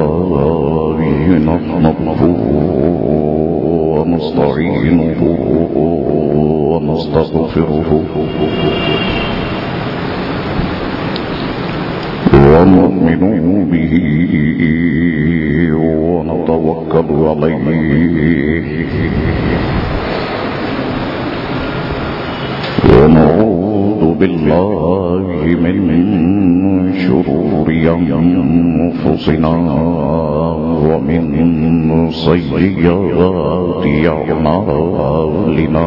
لله نحمده ونستعينه ونستغفره ونؤمن به ونتوكل عليه ونعوذ بالله من شرور أنفسنا ومن سيئات أعمالنا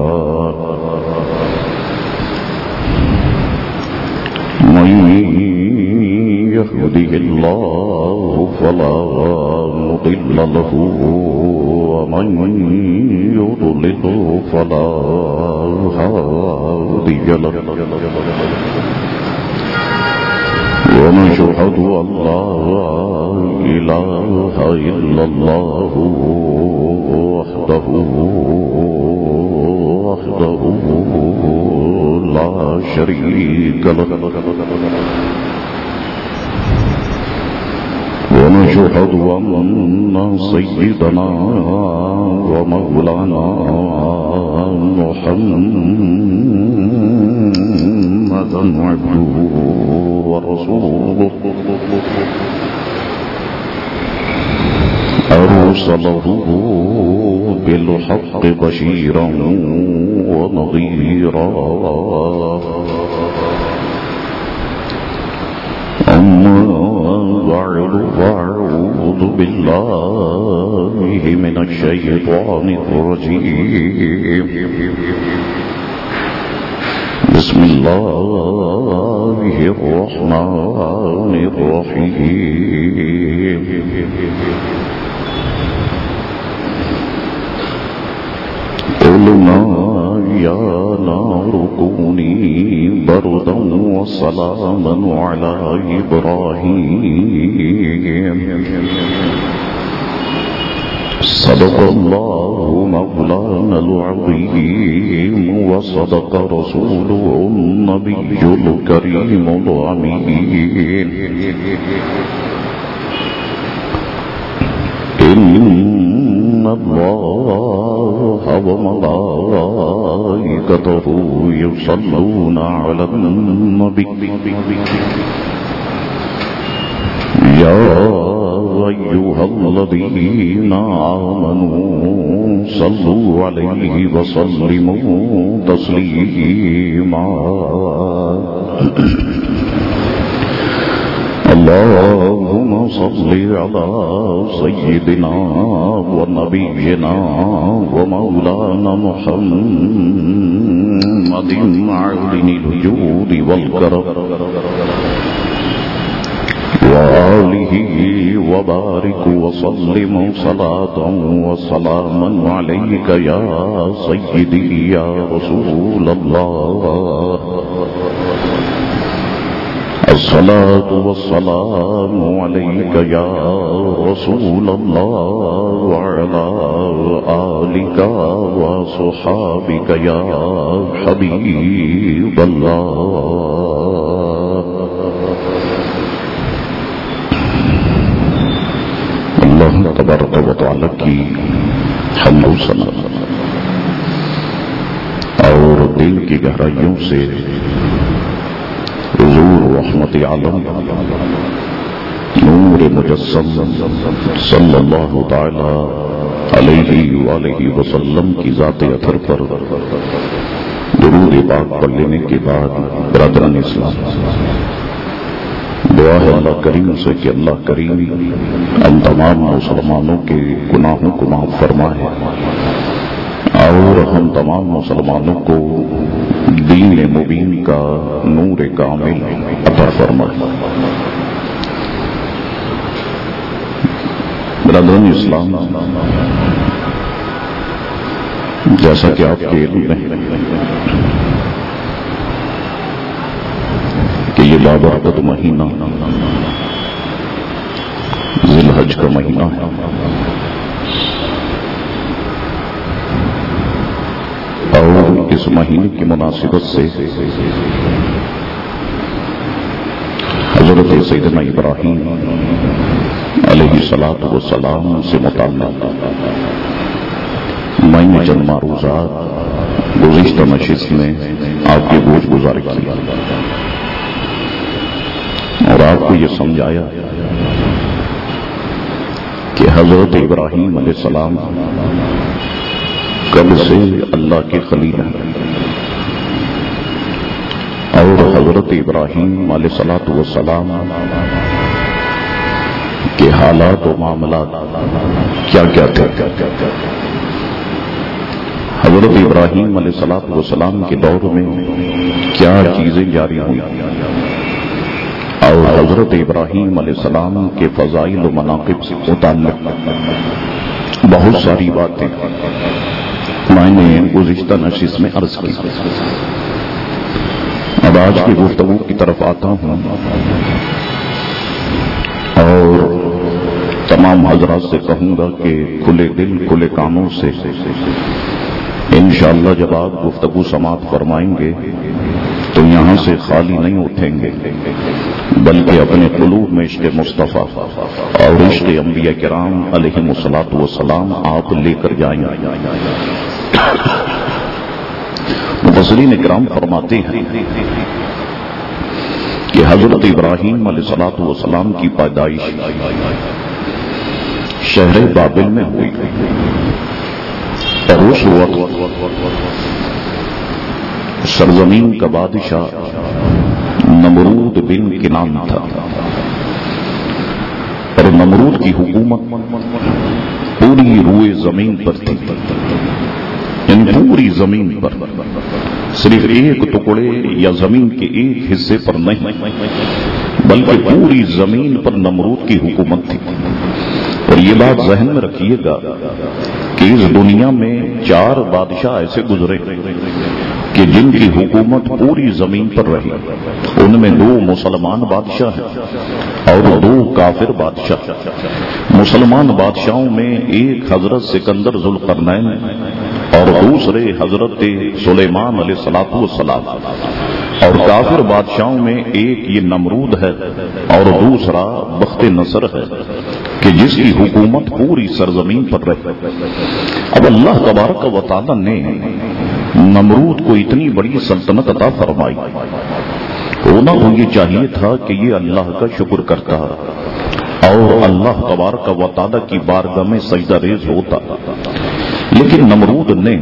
من يهده الله فلا مضل له ومن يضلل فلا هادي له ونشهد أن لا إله إلا الله وحده لا شريك له ونشهد أن سيدنا ومولانا محمدا عبده ورسوله أرسله بالحق بشيرا ونذيرا أما بعد فأعوذ بالله من الشيطان الرجيم بسم الله الرحمن الرحيم قلنا يا نار كوني بردا وسلاما على إبراهيم صدق الله مولانا العظيم وصدق رسوله النبي الكريم الأمين إن الله وملائكته يصلون على النبي يا أيها الذين آمنوا صلوا عليه وسلموا تسليما اللهم صل على سيدنا ونبينا ومولانا محمد معدن الجود والكرم وآله وبارك وسلم صلاة وسلاما عليك يا سيدي يا رسول الله الصلاة والسلام عليك يا رسول الله وعلى آلك وصحابك يا حبيب الله اللہ تبارک و تعالی کی حمد و ثنا اور دل کی گہرائیوں سے حضور رحمت عالم نور مجسم صلی اللہ تعالی علیہ وآلہ وسلم کی ذات اطہر پر درود پاک پڑھ لینے کے بعد برادران اسلام دعا ہے اللہ کریم سے کہ اللہ کریم ہم تمام مسلمانوں کے گناہوں کو معاف فرمائے اور ہم تمام مسلمانوں کو دین مبین کا نور کامل عطا فرمائے. برادران اسلام، جیسا کہ آپ کے علم میں کہ یہ بابرکت مہینہ ذی الحج کا مہینہ ہے، اور اس مہینے کی مناسبت سے حضرت سیدنا ابراہیم علیہ علیہ الصلوۃ والسلام سے متعلق میں نے چند معروضات گزشتہ نشست میں آپ کے گوش گزار کیا اور آپ کو یہ سمجھایا کہ حضرت ابراہیم علیہ السلام کب سے اللہ کے خلیل ہیں اور حضرت ابراہیم علیہ السلام کے حالات و معاملات کیا کیا تھے. حضرت ابراہیم علیہ السلام کے دور میں کیا چیزیں جاری ہوئی اور حضرت ابراہیم علیہ السلام کے فضائل و مناقب سے متعلق بہت ساری باتیں میں نے گزشتہ نشست میں عرض کی. اب آج کی گفتگو کی طرف آتا ہوں اور تمام حضرات سے کہوں گا کہ کھلے دل کھلے کانوں سے انشاءاللہ جب آپ گفتگو سماعت فرمائیں گے تو یہاں سے خالی نہیں اٹھیں گے بلکہ اپنے قلوب میں عشق مصطفیٰ اور عشق انبیاء کرام علیہم الصلوۃ والسلام آپ لے کر جائیں گے. مفسرین کرام فرماتے ہیں کہ حضرت ابراہیم علیہ الصلوۃ والسلام کی پیدائش شہر بابل میں ہوئی اور اس وقت سرزمین کا بادشاہ نمرود بن کنان تھا اور نمرود کی حکومت پوری روئے زمین پر تھی. ان پوری زمین پر صرف ایک ٹکڑے یا زمین کے ایک حصے پر نہیں بلکہ پوری زمین پر نمرود کی حکومت تھی. اور یہ بات ذہن میں رکھیے گا کہ اس دنیا میں 4 بادشاہ ایسے گزرے کہ جن کی حکومت پوری زمین پر رہی. ان میں 2 مسلمان بادشاہ ہیں اور 2 کافر بادشاہ. مسلمان بادشاہوں میں ایک حضرت سکندر ذوالقرنین اور دوسرے حضرت سلیمان علیہ الصلوۃ والسلام اور کافر بادشاہوں میں ایک یہ نمرود ہے اور دوسرا بخت نصر ہے کہ جس کی حکومت پوری سرزمین پر رہی. اب اللہ تبارک و تعالی نے نمرود کو اتنی بڑی سلطنت عطا فرمائی. ہونا تو یہ چاہیے تھا کہ یہ اللہ کا شکر کرتا اور اللہ تبارک و تعالی کی بارگاہ میں سجدہ ریز ہوتا. لیکن نمرود نے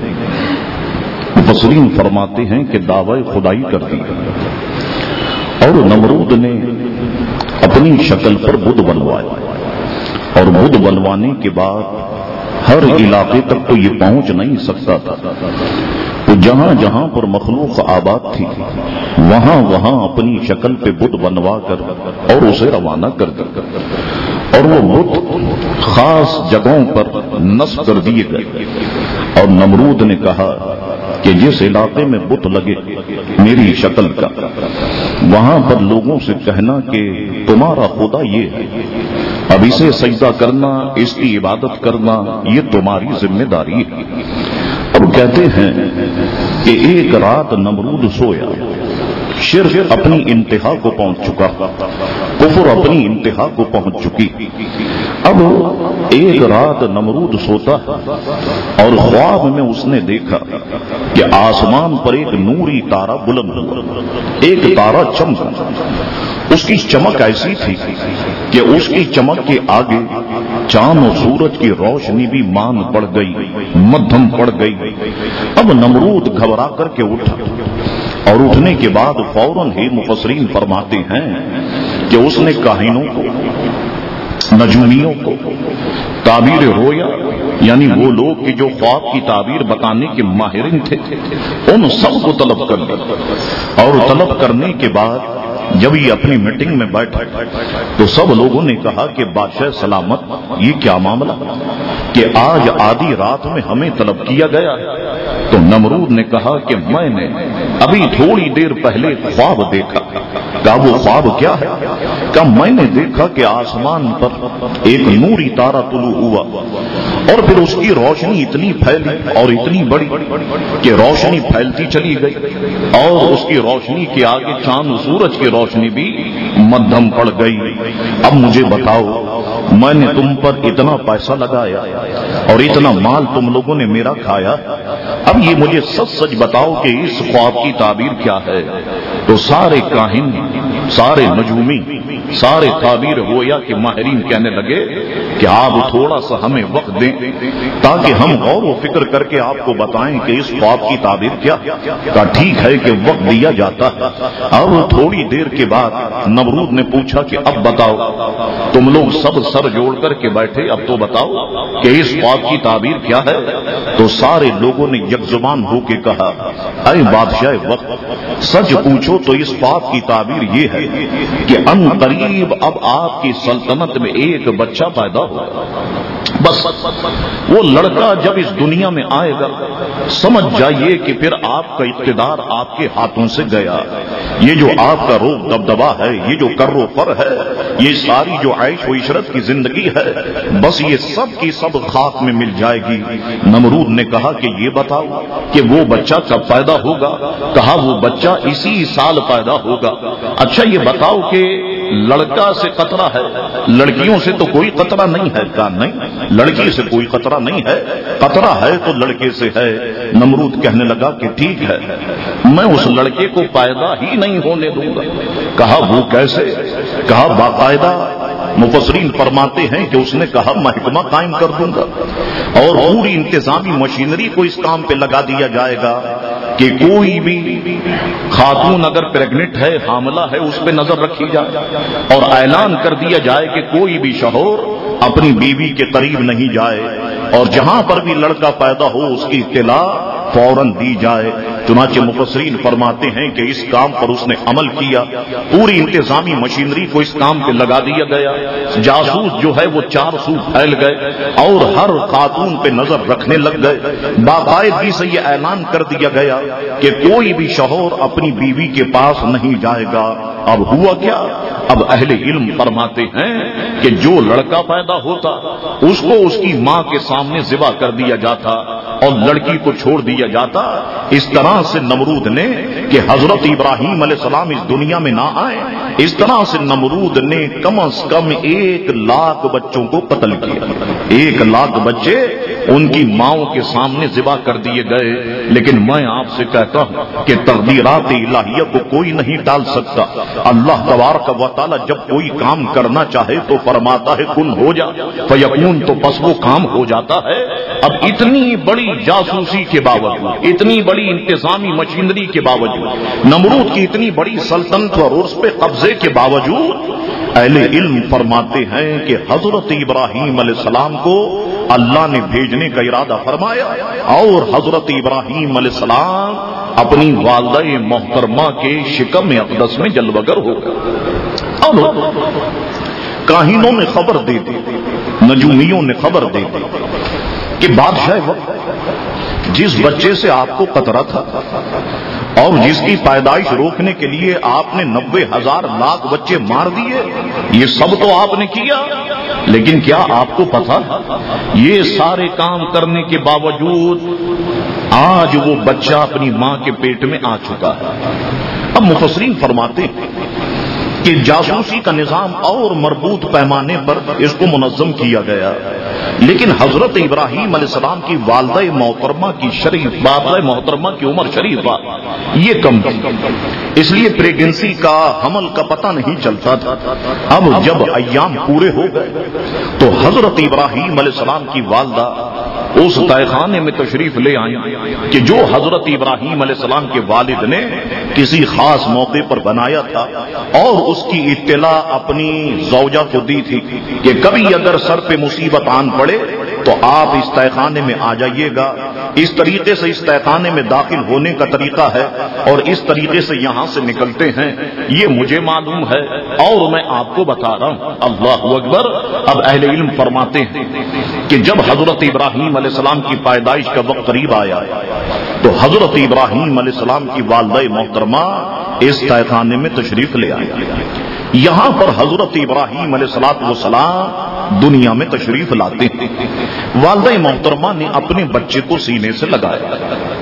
مفسرین فرماتے ہیں کہ دعوی خدائی کر دی اور نمرود نے اپنی شکل پر بت بنوایا اور بت بنوانے کے بعد ہر علاقے تک تو یہ پہنچ نہیں سکتا تھا. تو جہاں جہاں پر مخلوق آباد تھی وہاں وہاں اپنی شکل پہ بت بنوا کر اور اسے روانہ کر دیا اور وہ بت خاص جگہوں پر نصب کر دیے گئے. اور نمرود نے کہا کہ جس علاقے میں بت لگے میری شکل کا وہاں پر لوگوں سے کہنا کہ تمہارا خدا یہ ہے, اب اسے سجدہ کرنا اس کی عبادت کرنا یہ تمہاری ذمہ داری ہے. اور کہتے ہیں کہ ایک رات نمرود سویا, شرک اپنی انتہا کو پہنچ چکا, کفر اپنی انتہا کو پہنچ چکی. اب ایک رات نمرود سوتا اور خواب میں اس نے دیکھا کہ آسمان پر ایک نوری تارا بلند ہوا, ایک تارا چمکا. اس کی چمک ایسی تھی کہ اس کی چمک کے آگے چاند و سورج کی روشنی بھی مان پڑ گئی, مدھم پڑ گئی. اب نمرود گھبرا کر کے اٹھا اور اٹھنے کے بعد فوراً ہی مفسرین فرماتے ہیں کہ اس نے کاہنوں کو, نجومیوں کو, تعبیر رویا یعنی وہ لوگ کہ جو خواب کی تعبیر بتانے کے ماہرین تھے ان سب کو طلب کر لیا. اور طلب کرنے کے بعد جب یہ اپنی میٹنگ میں بیٹھا تو سب لوگوں نے کہا کہ بادشاہ سلامت یہ کیا معاملہ کہ آج آدھی رات میں ہمیں طلب کیا گیا. تو نمرود نے کہا کہ میں نے ابھی تھوڑی دیر پہلے خواب دیکھا کہا وہ خواب کیا ہے؟ کہا میں نے دیکھا کہ آسمان پر ایک نوری تارا طلوع ہوا اور پھر اس کی روشنی اتنی پھیلی اور اتنی بڑی کہ روشنی پھیلتی چلی گئی اور اس کی روشنی کے آگے چاند سورج کی روشنی بھی مدھم پڑ گئی۔ اب مجھے بتاؤ، میں نے تم پر اتنا پیسہ لگایا اور اتنا مال تم لوگوں نے میرا کھایا، اب یہ مجھے سچ سچ بتاؤ کہ اس خواب کی تعبیر کیا ہے؟ تو سارے کاہن، سارے نجومی، سارے تعبیر گویا کے ماہرین کہنے لگے کہ آپ تھوڑا سا ہمیں وقت دیں تاکہ ہم غور و فکر کر کے آپ کو بتائیں کہ اس خواب کی تعبیر کیا۔ کہا ٹھیک ہے کہ وقت دیا جاتا ہے۔ اب تھوڑی دیر کے بعد نمرود نے پوچھا کہ اب بتاؤ، تم لوگ سب سر جوڑ کر کے بیٹھے، اب تو بتاؤ کہ اس خواب کی تعبیر کیا ہے؟ تو سارے لوگوں نے یک زبان ہو کے کہا اے بادشاہ وقت، سچ پوچھو تو اس خواب کی تعبیر یہ ہے کہ ان قریب اب آپ کی سلطنت میں ایک بچہ پیدا ہوگا۔ بس وہ لڑکا جب اس دنیا میں آئے گا سمجھ جائیے کہ پھر آپ کا اقتدار آپ کے ہاتھوں سے گیا۔ یہ جو آپ کا روب دبدبا ہے، یہ جو کر و فر ہے، یہ ساری جو عیش و عشرت کی زندگی ہے، بس یہ سب کی سب خاک میں مل جائے گی۔ نمرود نے کہا کہ یہ بتاؤ کہ وہ بچہ کب پیدا ہوگا؟ کہا وہ بچہ اسی سال پیدا ہوگا۔ اچھا یہ بتاؤ کہ لڑکا سے خطرہ ہے، لڑکیوں سے تو کوئی خطرہ نہیں ہے؟ کہا نہیں، لڑکی سے کوئی خطرہ نہیں ہے، خطرہ ہے تو لڑکے سے ہے۔ نمرود کہنے لگا کہ ٹھیک ہے، میں اس لڑکے کو پیدا ہی نہیں ہونے دوں گا۔ کہا وہ کیسے؟ کہا باقاعدہ مفسرین فرماتے ہیں کہ اس نے کہا محکمہ قائم کر دوں گا اور پوری انتظامی مشینری کو اس کام پہ لگا دیا جائے گا کہ کوئی بھی خاتون اگر پریگنٹ ہے، حاملہ ہے، اس پہ نظر رکھی جائے اور اعلان کر دیا جائے کہ کوئی بھی شوہر اپنی بیوی کے قریب نہیں جائے اور جہاں پر بھی لڑکا پیدا ہو اس کی اطلاع فوراً دی جائے۔ چنانچہ مفسرین فرماتے ہیں کہ اس کام پر اس نے عمل کیا، پوری انتظامی مشینری کو اس کام پہ لگا دیا گیا، جاسوس جو ہے وہ 4 سو پھیل گئے اور ہر خاتون پہ نظر رکھنے لگ گئے۔ باقاعدگی سے یہ اعلان کر دیا گیا کہ کوئی بھی شوہر اپنی بیوی کے پاس نہیں جائے گا۔ اب ہوا کیا؟ اب اہل علم فرماتے ہیں کہ جو لڑکا پیدا ہوتا اس کو اس کی ماں کے سامنے ذبح کر دیا جاتا اور لڑکی کو چھوڑ دیا جاتا۔ اس طرح سے نمرود نے کہ حضرت ابراہیم علیہ السلام اس دنیا میں نہ آئے، اس طرح سے نمرود نے کم از کم 1 لاکھ بچوں کو قتل کیا۔ 1 لاکھ بچے ان کی ماؤں کے سامنے ذبح کر دیے گئے۔ لیکن میں آپ سے کہتا ہوں کہ تقدیرات الہیہ کو کوئی نہیں ٹال سکتا۔ اللہ تبارک و تعالی جب کوئی کام کرنا چاہے تو فرماتا ہے کن ہو جا فیکون، تو بس وہ کام ہو جاتا ہے۔ اب اتنی بڑی جاسوسی کے باوجود، اتنی بڑی انتظامی مشینری کے باوجود، نمرود کی اتنی بڑی سلطنت اور اس پہ قبضے کے باوجود، اہل علم فرماتے ہیں کہ حضرت ابراہیم علیہ السلام کو اللہ نے بھیجنے کا ارادہ فرمایا اور حضرت ابراہیم علیہ السلام اپنی والدہ محترمہ کے شکم اقدس میں جلوگر ہو گئے۔ اب کاہنوں نے خبر دے دی، نجومیوں نے خبر دے دی کہ بادشاہ وقت جس بچے سے آپ کو خطرہ تھا اور جس کی پیدائش روکنے کے لیے آپ نے 90,000 لاکھ بچے مار دیے، یہ سب تو آپ نے کیا، لیکن کیا آپ کو پتا یہ سارے کام کرنے کے باوجود آج وہ بچہ اپنی ماں کے پیٹ میں آ چکا ہے۔ اب مفسرین فرماتے ہیں کہ جاسوسی کا نظام اور مربوط پیمانے پر اس کو منظم کیا گیا، لیکن حضرت ابراہیم علیہ السلام کی والدہ محترمہ کی والدہ محترمہ کی عمر شریفہ یہ کم تھی، اس لیے پریگنسی کا حمل کا پتہ نہیں چلتا تھا۔ اب جب ایام پورے ہو گئے تو حضرت ابراہیم علیہ السلام کی والدہ اس تہہ خانے میں تشریف لے آئیں کہ جو حضرت ابراہیم علیہ السلام کے والد نے کسی خاص موقع پر بنایا تھا اور اس کی اطلاع اپنی زوجہ کو دی تھی کہ کبھی اگر سر پہ مصیبت آن پڑے تو آپ اس تہہ خانے میں آ جائیے گا، اس طریقے سے اس تہہ خانے میں داخل ہونے کا طریقہ ہے اور اس طریقے سے یہاں سے نکلتے ہیں، یہ مجھے معلوم ہے اور میں آپ کو بتا رہا ہوں۔ اللہ اکبر۔ اب اہل علم فرماتے ہیں کہ جب حضرت ابراہیم علیہ السلام کی پیدائش کا وقت قریب آیا تو حضرت ابراہیم علیہ السلام کی والدہ محترمہ اس تہہ خانے میں تشریف لے آیا. یہاں پر حضرت ابراہیم علیہ الصلوۃ والسلام دنیا میں تشریف لاتے ہیں. والدہ محترمہ نے اپنے بچے کو سینے سے لگایا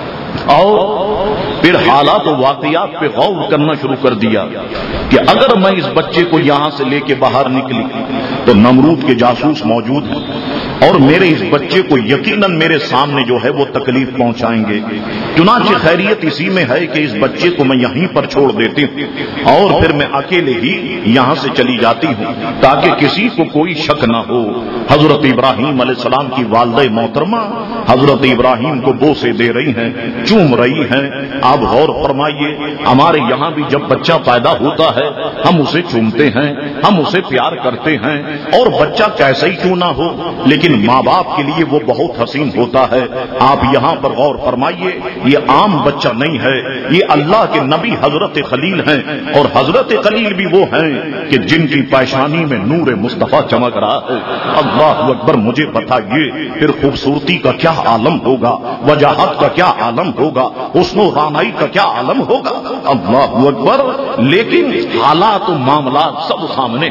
اور پھر حالات و واقعات پہ غور کرنا شروع کر دیا کہ اگر میں اس بچے کو یہاں سے لے کے باہر نکلی تو نمرود کے جاسوس موجود ہیں اور میرے اس بچے کو یقیناً میرے سامنے جو ہے وہ تکلیف پہنچائیں گے. چنانچہ خیریت اسی میں ہے کہ اس بچے کو میں یہیں پر چھوڑ دیتی ہوں اور پھر میں اکیلے ہی یہاں سے چلی جاتی ہوں تاکہ کسی کو کوئی شک نہ ہو. حضرت ابراہیم علیہ السلام کی والدہ محترمہ حضرت ابراہیم کو بوسے دے رہی ہیں, چوم رہی ہیں. آپ غور فرمائیے, ہمارے یہاں بھی جب بچہ پیدا ہوتا ہے ہم اسے چومتے ہیں, ہم اسے پیار کرتے ہیں, اور بچہ کیسا ہی کیوں نہ ہو لیکن ماں باپ کے لیے وہ بہت حسین ہوتا ہے. آپ یہاں پر غور فرمائیے, یہ عام بچہ نہیں ہے, یہ اللہ کے نبی حضرت خلیل ہیں, اور حضرت خلیل بھی وہ ہیں کہ جن کی پیشانی میں نور مصطفیٰ چمک رہا ہے. اللہ اکبر. مجھے بتائیے پھر خوبصورتی کا کیا عالم ہوگا, وجاہت کا کیا عالم ہوگا, حسن و رانائی کا کیا عالم ہوگا. اللہ اکبر. لیکن حالات و معاملات سب سامنے.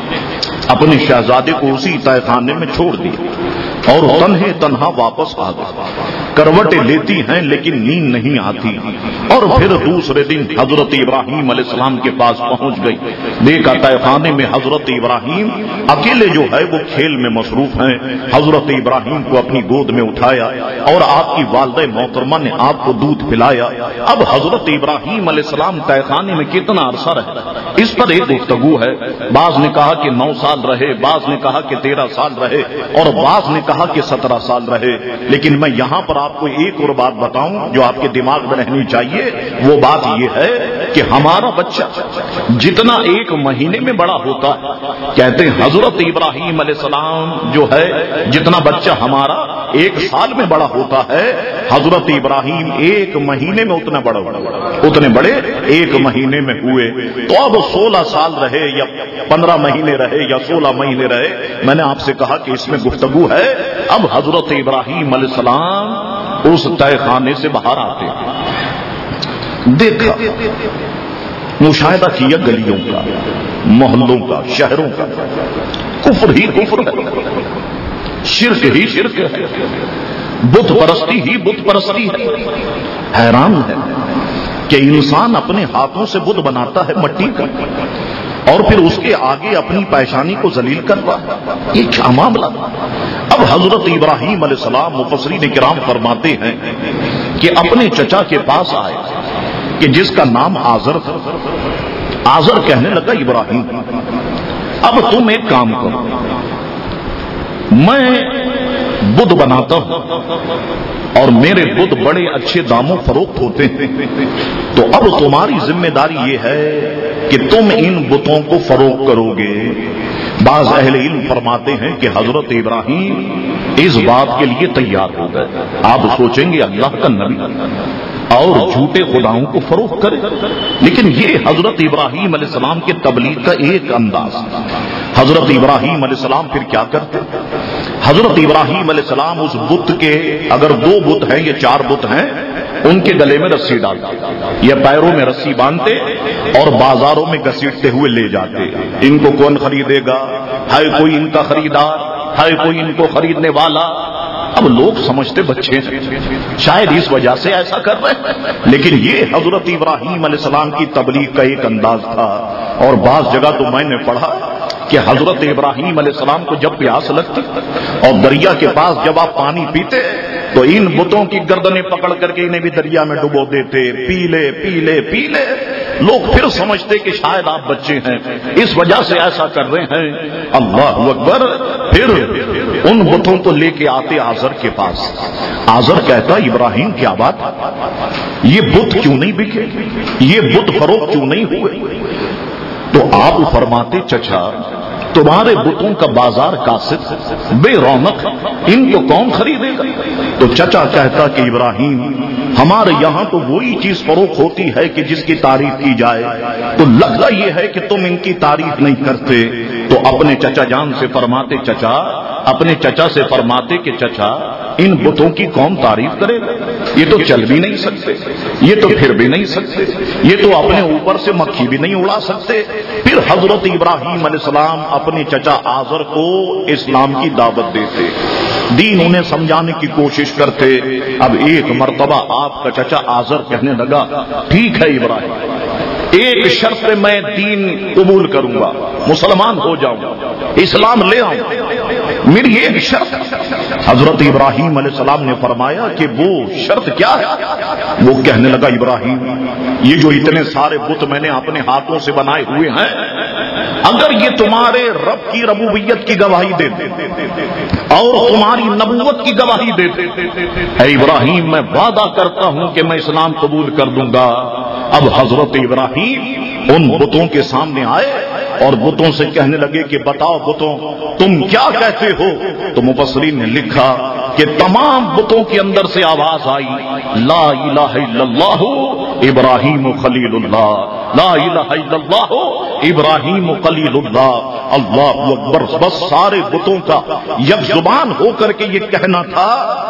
اپنے شہزادے کو اسی تہہ خانے میں چھوڑ دیا اور تنہے تنہا واپس آ گئے. کروٹیں لیتی ہیں لیکن نیند نہیں آتی. اور پھر دوسرے دن حضرت ابراہیم علیہ السلام کے پاس پہنچ گئی. دیکھا تہہ خانے میں حضرت ابراہیم اکیلے جو ہے وہ کھیل میں مصروف ہیں. حضرت ابراہیم کو اپنی گود میں اٹھایا اور آپ کی والدہ محترمہ نے آپ کو دودھ پلایا. اب حضرت ابراہیم علیہ السلام تہہ خانے میں کتنا عرصہ رہے, اس پر ایک گفتگو ہے. بعض نے کہا کہ 9 سال رہے, بعض نے کہا کہ 13 سال رہے, اور بعض نے کہا کہ 17 سال رہے. لیکن میں یہاں پر آپ کو ایک اور بات بتاؤں جو آپ کے دماغ میں رہنی چاہیے. وہ بات یہ ہے کہ ہمارا بچہ جتنا 1 مہینے میں بڑا ہوتا ہے, کہتے ہیں حضرت ابراہیم علیہ السلام جو ہے جتنا بچہ ہمارا 1 سال میں بڑا ہوتا ہے, حضرت ابراہیم 1 مہینے میں اتنے بڑے 1 مہینے میں ہوئے. تو اب 16 سال رہے یا 15 مہینے رہے یا 16 مہینے رہے, میں نے آپ سے کہا کہ اس میں گفتگو ہے. اب حضرت ابراہیم علیہ السلام اس تہہ خانے سے باہر آتے ہیں. دیکھا, مشاہدہ کیا گلیوں کا, محلوں کا, شہروں کا. کفر ہی کفر ہے, شرک ہی شرک ہے, بت پرستی ہی بت پرستی ہے. حیران ہے کہ انسان اپنے ہاتھوں سے بت بناتا ہے مٹی کا اور پھر اس کے آگے اپنی پیشانی کو ذلیل کرتا ہے. یہ کیا معاملہ. اب حضرت ابراہیم علیہ السلام مفسرین کرام فرماتے ہیں کہ اپنے چچا کے پاس آئے کہ جس کا نام آزر تھا. آزر کہنے لگا ابراہیم اب تم ایک کام کرو, میں بدھ بناتا ہوں اور میرے بدھ بڑے اچھے داموں فروخت ہوتے ہیں, تو اب تمہاری ذمہ داری یہ ہے کہ تم ان بتوں کو فروخت کرو گے. بعض اہل علم فرماتے ہیں کہ حضرت ابراہیم اس بات کے لیے تیار ہو گئے. آپ سوچیں گے اللہ کا نبی اور جھوٹے خداؤں کو فروخت کرے, لیکن یہ حضرت ابراہیم علیہ السلام کے تبلیغ کا ایک انداز. حضرت ابراہیم علیہ السلام پھر کیا کرتے, حضرت ابراہیم علیہ السلام اس بت کے اگر 2 بت ہیں یا 4 بت ہیں ان کے گلے میں رسی ڈالتے یا پیروں میں رسی باندھتے اور بازاروں میں گھسیٹتے ہوئے لے جاتے. ان کو کون خریدے گا, ہے کوئی ان کا خریدار, ہے کوئی ان کو خریدنے والا. اب لوگ سمجھتے بچے ہیں, شاید اس وجہ سے ایسا کر رہے ہیں, لیکن یہ حضرت ابراہیم علیہ السلام کی تبلیغ کا ایک انداز تھا. اور بعض جگہ تو میں نے پڑھا کہ حضرت ابراہیم علیہ السلام کو جب پیاس لگتی اور دریا کے پاس جب آپ پانی پیتے تو ان بتوں کی گردنیں پکڑ کر کے انہیں بھی دریا میں ڈبو دیتے, پی لے پی لے پی لے. لوگ پھر سمجھتے کہ شاید آپ بچے ہیں, اس وجہ سے ایسا کر رہے ہیں. اللہ اکبر. پھر ان بتوں کو لے کے آتے آزر کے پاس. آزر کہتا ابراہیم کیا بات, یہ بت کیوں نہیں بکے, یہ بت فروخت کیوں نہیں ہوئے. تو آپ فرماتے چچا تمہارے بتوں کا بازار کاسد بے رونق, ان کو کون خریدے گا. تو چچا کہتا کہ ابراہیم ہمارے یہاں تو وہی چیز فروخت ہوتی ہے کہ جس کی تعریف کی جائے، تو لگتا یہ ہے کہ تم ان کی تعریف نہیں کرتے، تو اپنے چچا جان سے فرماتے چچا، اپنے چچا سے فرماتے کہ چچا ان بتوں کی کون تعریف کرے گا، یہ تو چل بھی نہیں سکتے، یہ تو پھر بھی نہیں سکتے، یہ تو اپنے اوپر سے مکھی بھی نہیں اڑا سکتے۔ پھر حضرت ابراہیم علیہ السلام اپنے چچا آزر کو اسلام کی دعوت دیتے، دین انہیں سمجھانے کی کوشش کرتے۔ اب ایک مرتبہ آپ کا چچا آزر کہنے لگا ٹھیک ہے ابراہیم، ایک شرط پہ میں دین قبول کروں گا، مسلمان ہو جاؤں گا، اسلام لے آؤں، میری ایک شرط۔ حضرت ابراہیم علیہ السلام نے فرمایا کہ وہ شرط کیا ہے؟ وہ کہنے لگا ابراہیم، یہ جو اتنے سارے بت میں نے اپنے ہاتھوں سے بنائے ہوئے ہیں، اگر یہ تمہارے رب کی ربوبیت کی گواہی دے اور تمہاری نبوت کی گواہی دے، اے ابراہیم میں وعدہ کرتا ہوں کہ میں اسلام قبول کر دوں گا۔ اب حضرت ابراہیم ان بتوں کے سامنے آئے اور بتوں سے کہنے لگے کہ بتاؤ بتوں تم کیا کہتے ہو؟ تو مفسرین نے لکھا کہ تمام بتوں کے اندر سے آواز آئی لا الہ الا اللہ ابراہیم خلیل اللہ، لا الہ الا اللہ ابراہیم خلیل اللہ، اللہ اکبر۔ بس سارے بتوں کا یک زبان ہو کر کے یہ کہنا تھا۔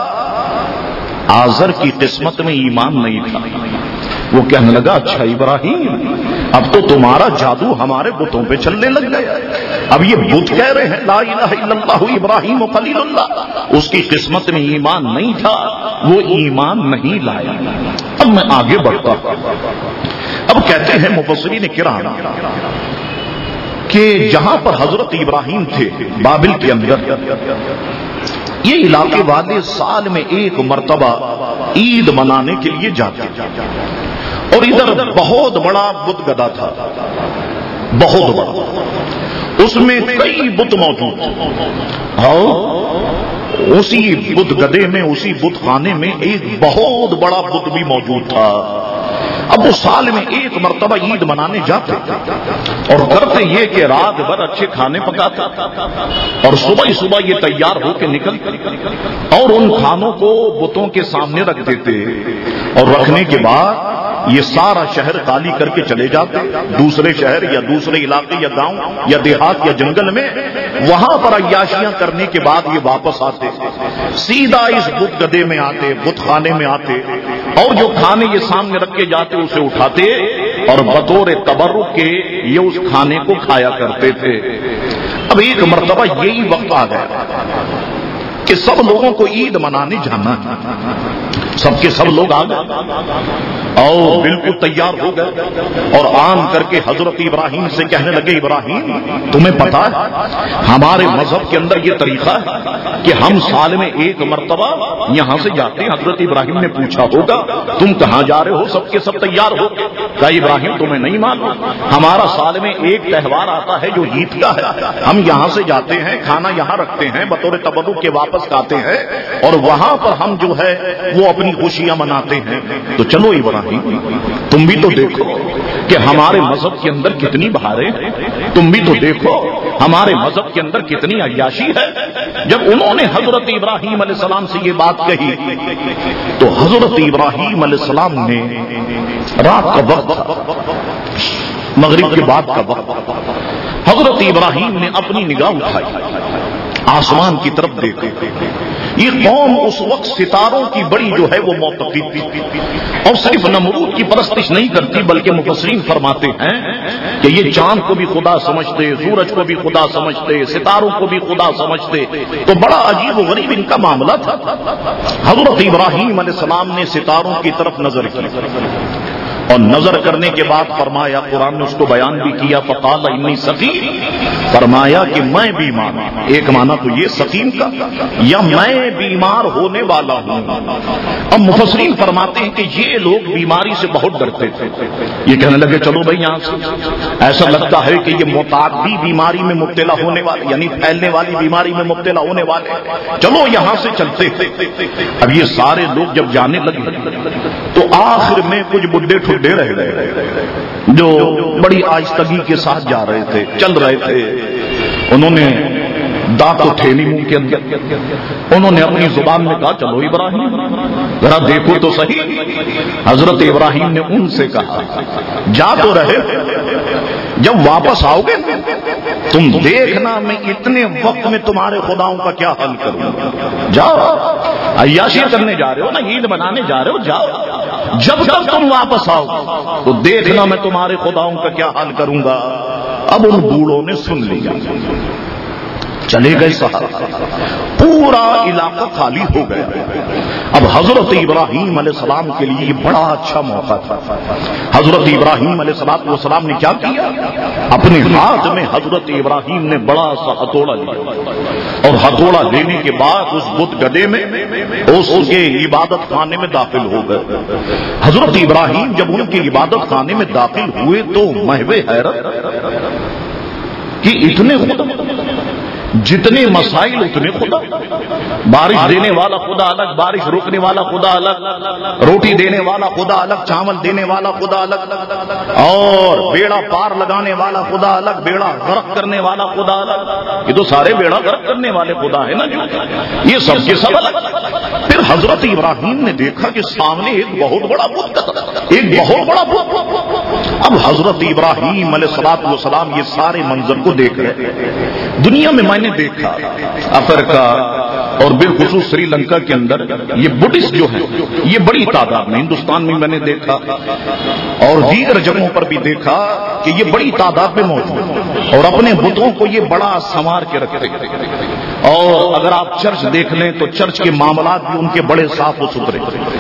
آزر کی قسمت میں ایمان نہیں تھا، وہ کہنے لگا اچھا ابراہیم اب تو تمہارا جادو ہمارے بتوں پہ چلنے لگ گیا، اب یہ بت کہہ رہے ہیں لا الہ الا اللہ ابراہیم خلیل اللہ، اس کی قسمت میں ایمان نہیں تھا، وہ ایمان نہیں لایا۔ اب میں آگے بڑھتا ہوں۔ اب کہتے ہیں مفسرین کرام کہ جہاں پر حضرت ابراہیم تھے بابل کے اندر، یہ علاقے والے سال میں ایک مرتبہ عید منانے کے لیے جاتے، اور ادھر بہت بڑا بت گدا تھا، بہت بڑا، اس میں کئی بت موجود تھے، اور اسی بت گدے میں، اسی بت خانے میں ایک بہت بڑا بت بھی موجود تھا۔ اب وہ سال میں ایک مرتبہ عید منانے جاتے اور کرتے یہ کہ رات بھر اچھے کھانے پکاتے اور صبح ہی صبح یہ تیار ہو کے نکلتے اور ان کھانوں کو بتوں کے سامنے رکھ دیتے، اور رکھنے کے بعد یہ سارا شہر خالی کر کے چلے جاتے، دوسرے شہر یا دوسرے علاقے یا گاؤں یا دیہات یا جنگل میں، وہاں پر عیاشیاں کرنے کے بعد یہ واپس آتے، سیدھا اس بت گدے میں آتے، بت خانے میں آتے، اور جو کھانے یہ سامنے رکھ کے جاتے اسے اٹھاتے اور بطور تبرک کے یہ اس کھانے کو کھایا کرتے تھے۔ اب ایک مرتبہ یہی وقت آ گیا کہ سب لوگوں کو عید منانے جانا ہے، سب کے سب لوگ آ گئے اور بالکل تیار ہو گئے، اور آن کر کے حضرت ابراہیم سے کہنے لگے ابراہیم تمہیں پتا ہے ہمارے مذہب کے اندر یہ طریقہ ہے کہ ہم سال میں ایک مرتبہ یہاں سے جاتے ہیں۔ حضرت ابراہیم نے پوچھا ہوگا تم کہاں جا رہے ہو؟ سب کے سب تیار ہو گئے۔ کہا ابراہیم تمہیں نہیں معلوم، ہمارا سال میں ایک تہوار آتا ہے جو عید کا ہے، ہم یہاں سے جاتے ہیں، کھانا یہاں رکھتے ہیں، بطور تبرک کے واپس آتے ہیں، اور وہاں پر ہم جو ہے وہ اپنی خوشیاں مناتے ہیں۔ تو چلو ابراہیم تم بھی تو دیکھو کہ ہمارے مذہب کے اندر کتنی بہاریں، تم بھی تو دیکھو ہمارے مذہب کے اندر کتنی عیاشی ہے۔ جب انہوں نے حضرت ابراہیم علیہ السلام سے یہ بات کہی تو حضرت ابراہیم علیہ السلام نے رات کا وقت، مغرب کے بعد کا وقت، حضرت ابراہیم نے اپنی نگاہ اٹھائی، آسمان کی طرف دیکھا۔ یہ قوم اس وقت ستاروں کی بڑی جو ہے وہ معتقد تھی، اور صرف نمرود کی پرستش نہیں کرتی بلکہ مفسرین فرماتے ہیں کہ یہ چاند کو بھی خدا سمجھتے، سورج کو بھی خدا سمجھتے، ستاروں کو بھی خدا سمجھتے، تو بڑا عجیب و غریب ان کا معاملہ تھا۔ حضرت ابراہیم علیہ السلام نے ستاروں کی طرف نظر کی، اور نظر کرنے کے بعد فرمایا، قرآن نے اس کو بیان بھی کیا، فقال انی سقیم، فرمایا کہ میں بیمار ہوں۔ ایک معنی تو یہ سقیم کا، یا میں بیمار ہونے والا ہوں۔ اب مفسرین فرماتے ہیں کہ یہ لوگ بیماری سے بہت ڈرتے تھے، یہ کہنے لگے چلو بھائی یہاں سے، ایسا لگتا ہے کہ یہ متعدی بیماری میں مبتلا ہونے والے، یعنی پھیلنے والی بیماری میں مبتلا ہونے والے، چلو یہاں سے چلتے تھے۔ اب یہ سارے لوگ جب جانے لگے تو آخر میں کچھ بڈھے ٹھڈے رہ گئے جو بڑی آہستگی کے ساتھ جا رہے تھے، چل رہے تھے۔ انہوں نے दांत तो थे नहीं मुंह के अंदर। उन्होंने अपनी जुबान में कहा चलो इब्राहिम जरा देखो तो सही। हजरत इब्राहिम ने उनसे कहा जा तो रहे, जब वापस आओगे तुम देखना मैं इतने वक्त में तुम्हारे खुदाओं का क्या हल करूंगा। जाओ, अय्याशी करने जा रहे हो ना, ईद बनाने जा रहे हो, जाओ। जब तक तुम वापस आओ तो देखना मैं तुम्हारे खुदाओं का क्या हाल करूंगा। अब उन बूढ़ों ने सुन लिया, चले गए साहब, पूरा इलाका खाली हो गया। अब हजरत इब्राहिम अलैहिस्सलाम के लिए बड़ा अच्छा मौका था। हजरत इब्राहिम अलैहिस्सलाम ने क्या किया, अपने हाथ में हजरत इब्राहिम ने बड़ा सा हथौड़ा लिया और हथौड़ा लेने के बाद उस बुत गदे में उसके इबादत खाने में दाखिल हो गए। हजरत इब्राहिम जब उनके इबादत खाने में दाखिल हुए तो महवे हैरत कि इतने खुदा, जितने मसाइल उतने खुदा। बारिश देने वाला खुदा अलग, बारिश रोकने वाला खुदा अलग, रोटी देने वाला खुदा अलग, चावल देने वाला खुदा अलग, और बेड़ा पार लगाने वाला खुदा अलग, बेड़ा गर्क करने वाला खुदा अलग। ये तो सारे बेड़ा गर्क करने वाले खुदा है ना, ये सब के सब अलग। फिर हजरत इब्राहिम ने देखा कि सामने एक बहुत बड़ा बुत, एक बहुत बड़ा बुत। अब हजरत इब्राहिम अलैहिस्सलाम ये सारे मंजर को देख रहे। दुनिया में मैंने देखा अफ्रीका और बिलखुसूस श्रीलंका के अंदर ये बुद्धिस्ट जो है ये बड़ी तादाद में, हिंदुस्तान में मैंने देखा और दीगर जगहों पर भी देखा कि ये बड़ी तादाद में मौजूद और अपने बुतों को ये बड़ा संवार के रखते। और अगर आप चर्च देख लें तो चर्च के मामलात भी उनके बड़े साफ सुथरे,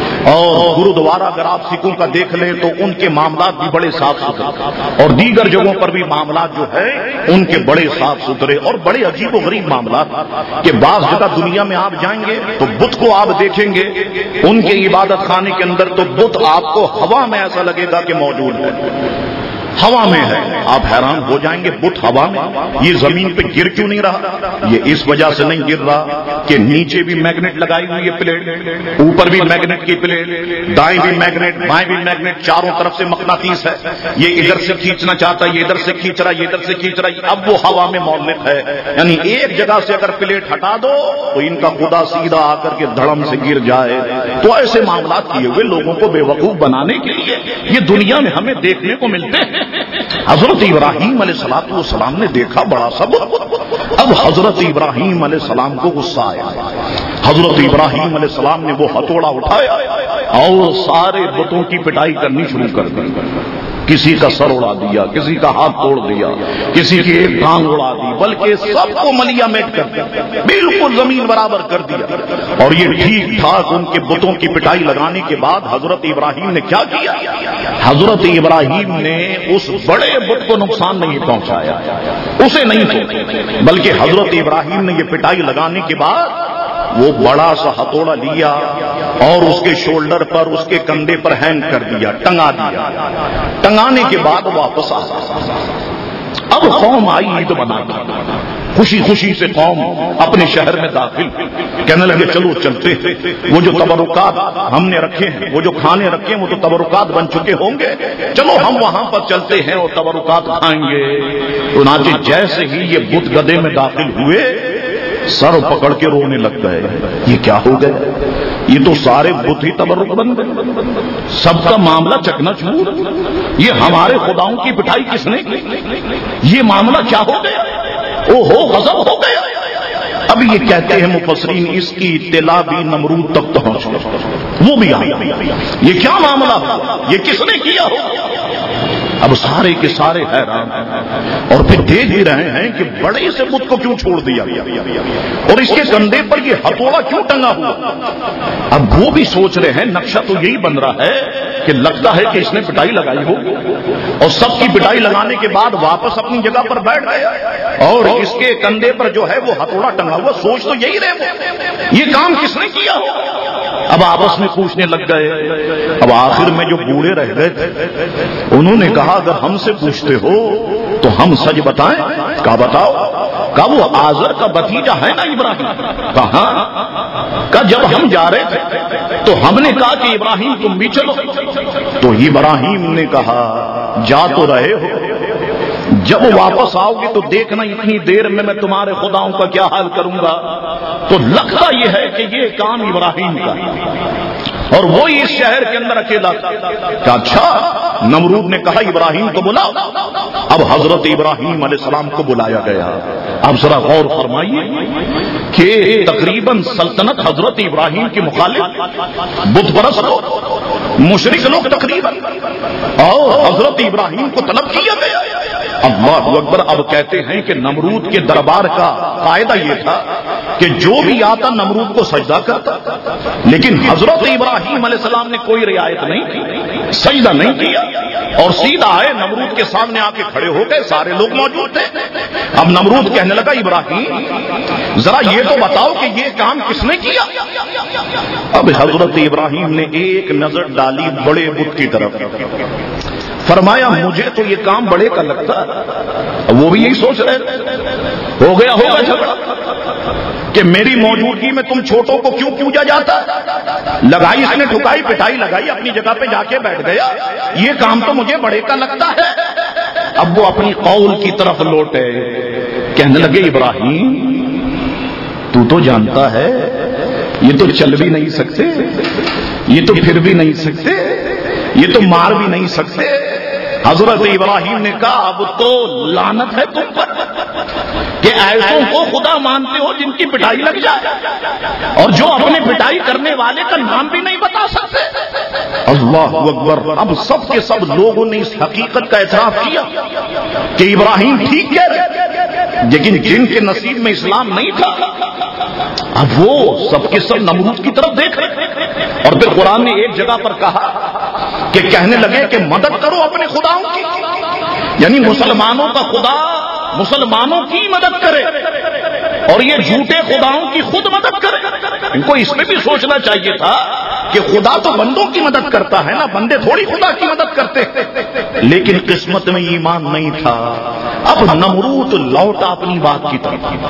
और गुरुद्वारा अगर आप सिखों का देख लें तो उनके मामलात भी बड़े साफ सुथरे, और दीगर जगहों पर भी मामलात जो है उनके बड़े साफ सुथरे और बड़े अजीब गरीब मामलात के। बाज़ जगह दुनिया में आप जाएंगे तो बुत को आप देखेंगे उनके इबादत खाने के अंदर, तो बुत आपको हवा में ऐसा लगेगा कि मौजूद है, हवा में है। आप हैरान हो जाएंगे, बुत हवा में, ये जमीन पे गिर क्यों नहीं रहा? ये इस वजह से नहीं गिर रहा कि नीचे भी मैग्नेट लगाई हुई है प्लेट, ऊपर भी मैग्नेट की प्लेट, दाएं भी मैग्नेट, बाएं भी मैग्नेट, चारों तरफ से मकनातीस है। ये इधर से खींचना चाहता है, ये इधर से खींच रहा है, ये इधर से खींच रहा है, अब वो हवा में मौलिक है। यानी एक जगह से अगर प्लेट हटा दो तो इनका खुदा सीधा आकर के धड़म से गिर जाए। तो ऐसे मामला किए हुए लोगों को बेवकूफ बनाने के लिए ये दुनिया में हमें देखने को मिलते हैं। हजरत इब्राहिम अलैहिस्सलाम ने देखा बड़ा सब। अब हजरत इब्राहिम अलैहिस्सलाम को गुस्सा आया। हजरत इब्राहिम अलैहिस्सलाम ने वो हथौड़ा उठाया और सारे बुतों की पिटाई करनी शुरू कर दी। किसी का सर उड़ा दिया, किसी का हाथ तोड़ दिया, किसी की एक टांग उड़ा दी, बल्कि सबको मलिया मेट कर दिया, बिल्कुल जमीन बराबर कर दिया। और ये ठीक ठाक उनके बुतों की पिटाई लगाने के बाद हजरत इब्राहिम ने क्या किया? हजरत इब्राहिम ने उस बड़े बुत को नुकसान नहीं पहुंचाया, उसे नहीं तोड़ा, बल्कि हजरत इब्राहिम ने ये पिटाई लगाने के बाद वो बड़ा सा हथौड़ा लिया और उसके शोल्डर पर, उसके कंधे पर हैंग कर दिया, टंगा दिया। टंगाने के बाद वापस आ गया। अब कौम आई ईद मनाने, खुशी खुशी से कौम अपने शहर में दाखिल, कहने लगे चलो चलते हैं, वो जो तबरुकात हमने रखे हैं, वो जो खाने रखे हैं, वो तो तबरुकात बन चुके होंगे, चलो हम वहां पर चलते हैं और तबरुकात खाएंगे। चुनांचे जैसे ही ये बुत गदे में दाखिल हुए, सर पकड़ के रोने लग गए। ये क्या हो गया? ये तो सारे बुत ही तबरुक बन गए, सबका मामला चकनाचूर। ये हमारे खुदाओं की पिटाई किसने की? ये मामला क्या हो गया? ओहो गजब हो गया। अब ये कहते हैं मुफस्सिरीन, इसकी इत्तला भी नमरूद तक पहुंच गई, वो भी आया। ये क्या मामला हुआ? ये किसने किया हो? अब सारे के सारे हैरान हैं और फिर देख भी रहे हैं कि बड़े से बुत को क्यों छोड़ दिया और इसके कंधे पर ये हथौड़ा क्यों टंगा हुआ। अब वो भी सोच रहे हैं, नक्शा तो यही बन रहा है कि लगता है कि इसने पिटाई लगाई हो, और सबकी पिटाई लगाने के बाद वापस अपनी जगह पर बैठ गया और इसके कंधे पर जो है वो हथौड़ा टंगा हुआ। सोच तो यही रहे ये काम किसने किया हो। अब आपस में पूछने लग गए। अब आखिर में जो बूढ़े रह गए थे उन्होंने कहा, अगर हमसे पूछते हो तो हम सच बताएं? क्या बताओ? का वो आजर का भतीजा है ना इब्राहिम? कहा का जब हम जा रहे थे तो हमने कहा कि इब्राहिम तुम भी चलो, तो इब्राहिम ने कहा जा तो रहे हो, جب واپس آؤ گے تو دیکھنا اتنی دیر میں تمہارے خداؤں کا کیا حال کروں گا. تو لگتا یہ ہے کہ یہ کام ابراہیم کا اور وہی اس شہر کے اندر اکیلا تھا. اچھا نمرود نے کہا ابراہیم کو بلاؤ. اب حضرت ابراہیم علیہ السلام کو بلایا گیا. اب ذرا غور فرمائیے کہ تقریباً سلطنت حضرت ابراہیم کی مخالف بت پرست لوگ، مشرک لوگ تقریباً، اور حضرت ابراہیم کو طلب کیا گیا. اللہ اکبر. اب کہتے ہیں کہ نمرود کے دربار کا قاعدہ یہ تھا کہ جو بھی آتا نمرود کو سجدہ کرتا، لیکن حضرت ابراہیم علیہ السلام نے کوئی رعایت نہیں کی، سجدہ نہیں کیا اور سیدھا آئے نمرود کے سامنے آ کے کھڑے ہو گئے. سارے لوگ موجود تھے. اب نمرود کہنے لگا ابراہیم ذرا یہ تو بتاؤ کہ یہ کام کس نے کیا. اب حضرت ابراہیم نے ایک نظر ڈالی بڑے بت کی طرف، فرمایا مجھے تو یہ کام بڑے کا لگتا ہے. وہ بھی یہی سوچ رہے ہو گیا ہوگا جھگڑا کہ میری موجودگی میں تم چھوٹوں کو کیوں پوجا جاتا. لگائی اس نے ٹھکائی پٹائی لگائی، اپنی جگہ پہ جا کے بیٹھ گیا. یہ کام تو مجھے بڑے کا لگتا ہے. اب وہ اپنی قول کی طرف لوٹے، کہنے لگے ابراہیم تو جانتا ہے یہ تو چل بھی نہیں سکتے، یہ تو پھر بھی نہیں سکتے، یہ تو مار بھی نہیں سکتے. حضرت ابراہیم نے کہا اب تو لعنت ہے تم پر کہ ایسوں کو خدا مانتے ہو جن کی پٹائی لگ جائے اور جو اپنے پٹائی کرنے والے کا نام بھی نہیں بتا سکتے. اللہ اکبر. اب سب کے سب لوگوں نے اس حقیقت کا اعتراف کیا کہ ابراہیم ٹھیک کہہ رہے، لیکن جن کے نصیب میں اسلام نہیں تھا اب وہ سب کے سب نمرود کی طرف دیکھ رہے. اور پھر قرآن نے ایک جگہ پر کہا کہ کہنے لگے کہ مدد کرو اپنے خداؤں کی، یعنی مسلمانوں کا خدا مسلمانوں کی مدد کرے اور یہ جھوٹے خداؤں کی خود مدد کرے. ان کو اس میں بھی سوچنا چاہیے تھا کہ خدا تو بندوں کی مدد کرتا ہے نا، بندے تھوڑی خدا کی مدد کرتے. لیکن قسمت میں ایمان نہیں تھا. اب نمرود لوٹا اپنی بات کی طرف.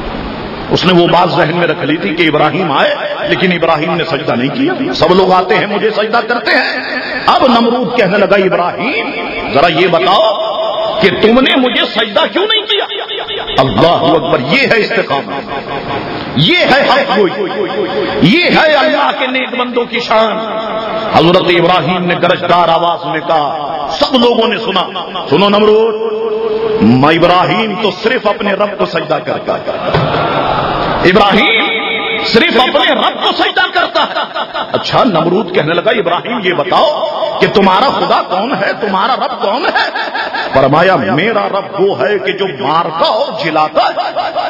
اس نے وہ بات ذہن میں رکھ لی تھی کہ ابراہیم آئے لیکن ابراہیم نے سجدہ نہیں کیا. سب لوگ آتے ہیں مجھے سجدہ کرتے ہیں. اب نمرود کہنے لگا ابراہیم ذرا یہ بتاؤ کہ تم نے مجھے سجدہ کیوں نہیں کیا. اللہ اکبر. یہ ہے استقامت، یہ ہے حق گوئی، یہ ہے اللہ کے نیک بندوں کی شان. حضرت ابراہیم نے گرجدار آواز میں کہا، سب لوگوں نے سنا، سنو نمرود، میں ابراہیم تو صرف اپنے رب کو سجدہ کرتا ہے. ابراہیم صرف اپنے رب کو سجدہ کرتا ہے. اچھا نمرود کہنے لگا ابراہیم یہ بتاؤ کہ تمہارا خدا کون ہے، تمہارا رب کون ہے. فرمایا میرا رب وہ ہے کہ جو مارتا اور جلاتا ہے.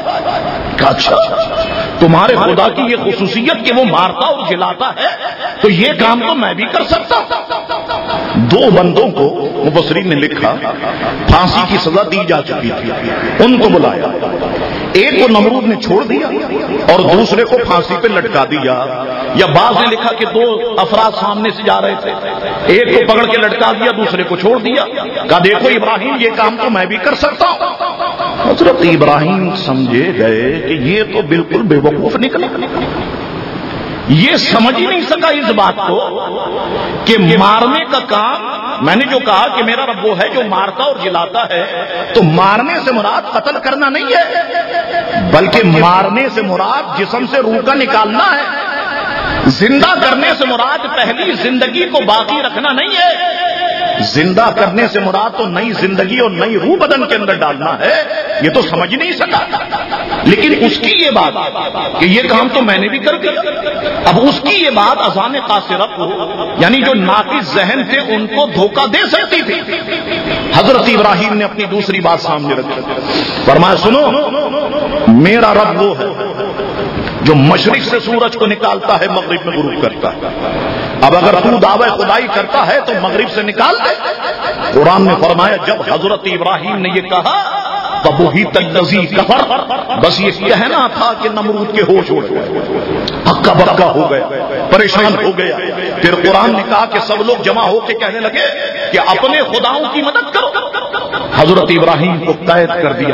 اچھا تمہارے خدا کی یہ خصوصیت کہ وہ مارتا اور جلاتا ہے تو یہ کام تو میں بھی کر سکتا ہوں. دو بندوں کو مفسرین نے لکھا پھانسی کی سزا دی جا چکی تھی، ان کو بلایا، ایک کو نمرود نے چھوڑ دیا اور دوسرے کو پھانسی پہ لٹکا دیا. یا بعض نے لکھا کہ دو افراد سامنے سے جا رہے تھے، ایک کو پکڑ کے لٹکا دیا دوسرے کو چھوڑ دیا. کہا دیکھو ابراہیم یہ کام تو میں بھی کر سکتا ہوں. حضرت ابراہیم سمجھے گئے کہ یہ تو بالکل بے وقوف نکلا. یہ سمجھ ہی نہیں سکا اس بات کو کہ مارنے کا کام، میں نے جو کہا کہ میرا رب وہ ہے جو مارتا اور جلاتا ہے، تو مارنے سے مراد قتل کرنا نہیں ہے بلکہ مارنے سے مراد جسم سے روح کا نکالنا ہے. زندہ کرنے سے مراد پہلی زندگی کو باقی رکھنا نہیں ہے. زندہ کرنے سے مراد تو نئی زندگی اور نئی روح بدن کے اندر ڈالنا ہے. یہ تو سمجھ نہیں سکا. لیکن اس کی یہ بات کہ یہ کام تو میں نے بھی کر دیا. اب اس کی یہ بات اذان قاصرہ کو، یعنی جو ناقص ذہن تھے ان کو دھوکہ دے سکتی تھی. حضرت ابراہیم نے اپنی دوسری بات سامنے رکھی، فرمایا سنو میرا رب وہ ہے جو مشرق سے سورج کو نکالتا ہے مغرب میں غروب کرتا ہے. اب اگر تو دعوی خدائی کرتا ہے تو مغرب سے نکال دے. قرآن نے فرمایا جب حضرت ابراہیم نے یہ کہا تب وہی تلذی کفر، بس یہ کہنا تھا کہ نمرود کے ہوش اڑ گئے، ہکا بکا ہو گیا، پریشان ہو گیا. پھر قرآن نے کہا کہ سب لوگ جمع ہو کے کہنے لگے کہ اپنے خداؤں کی مدد کرو. حضرت ابراہیم کو قید کر دیا،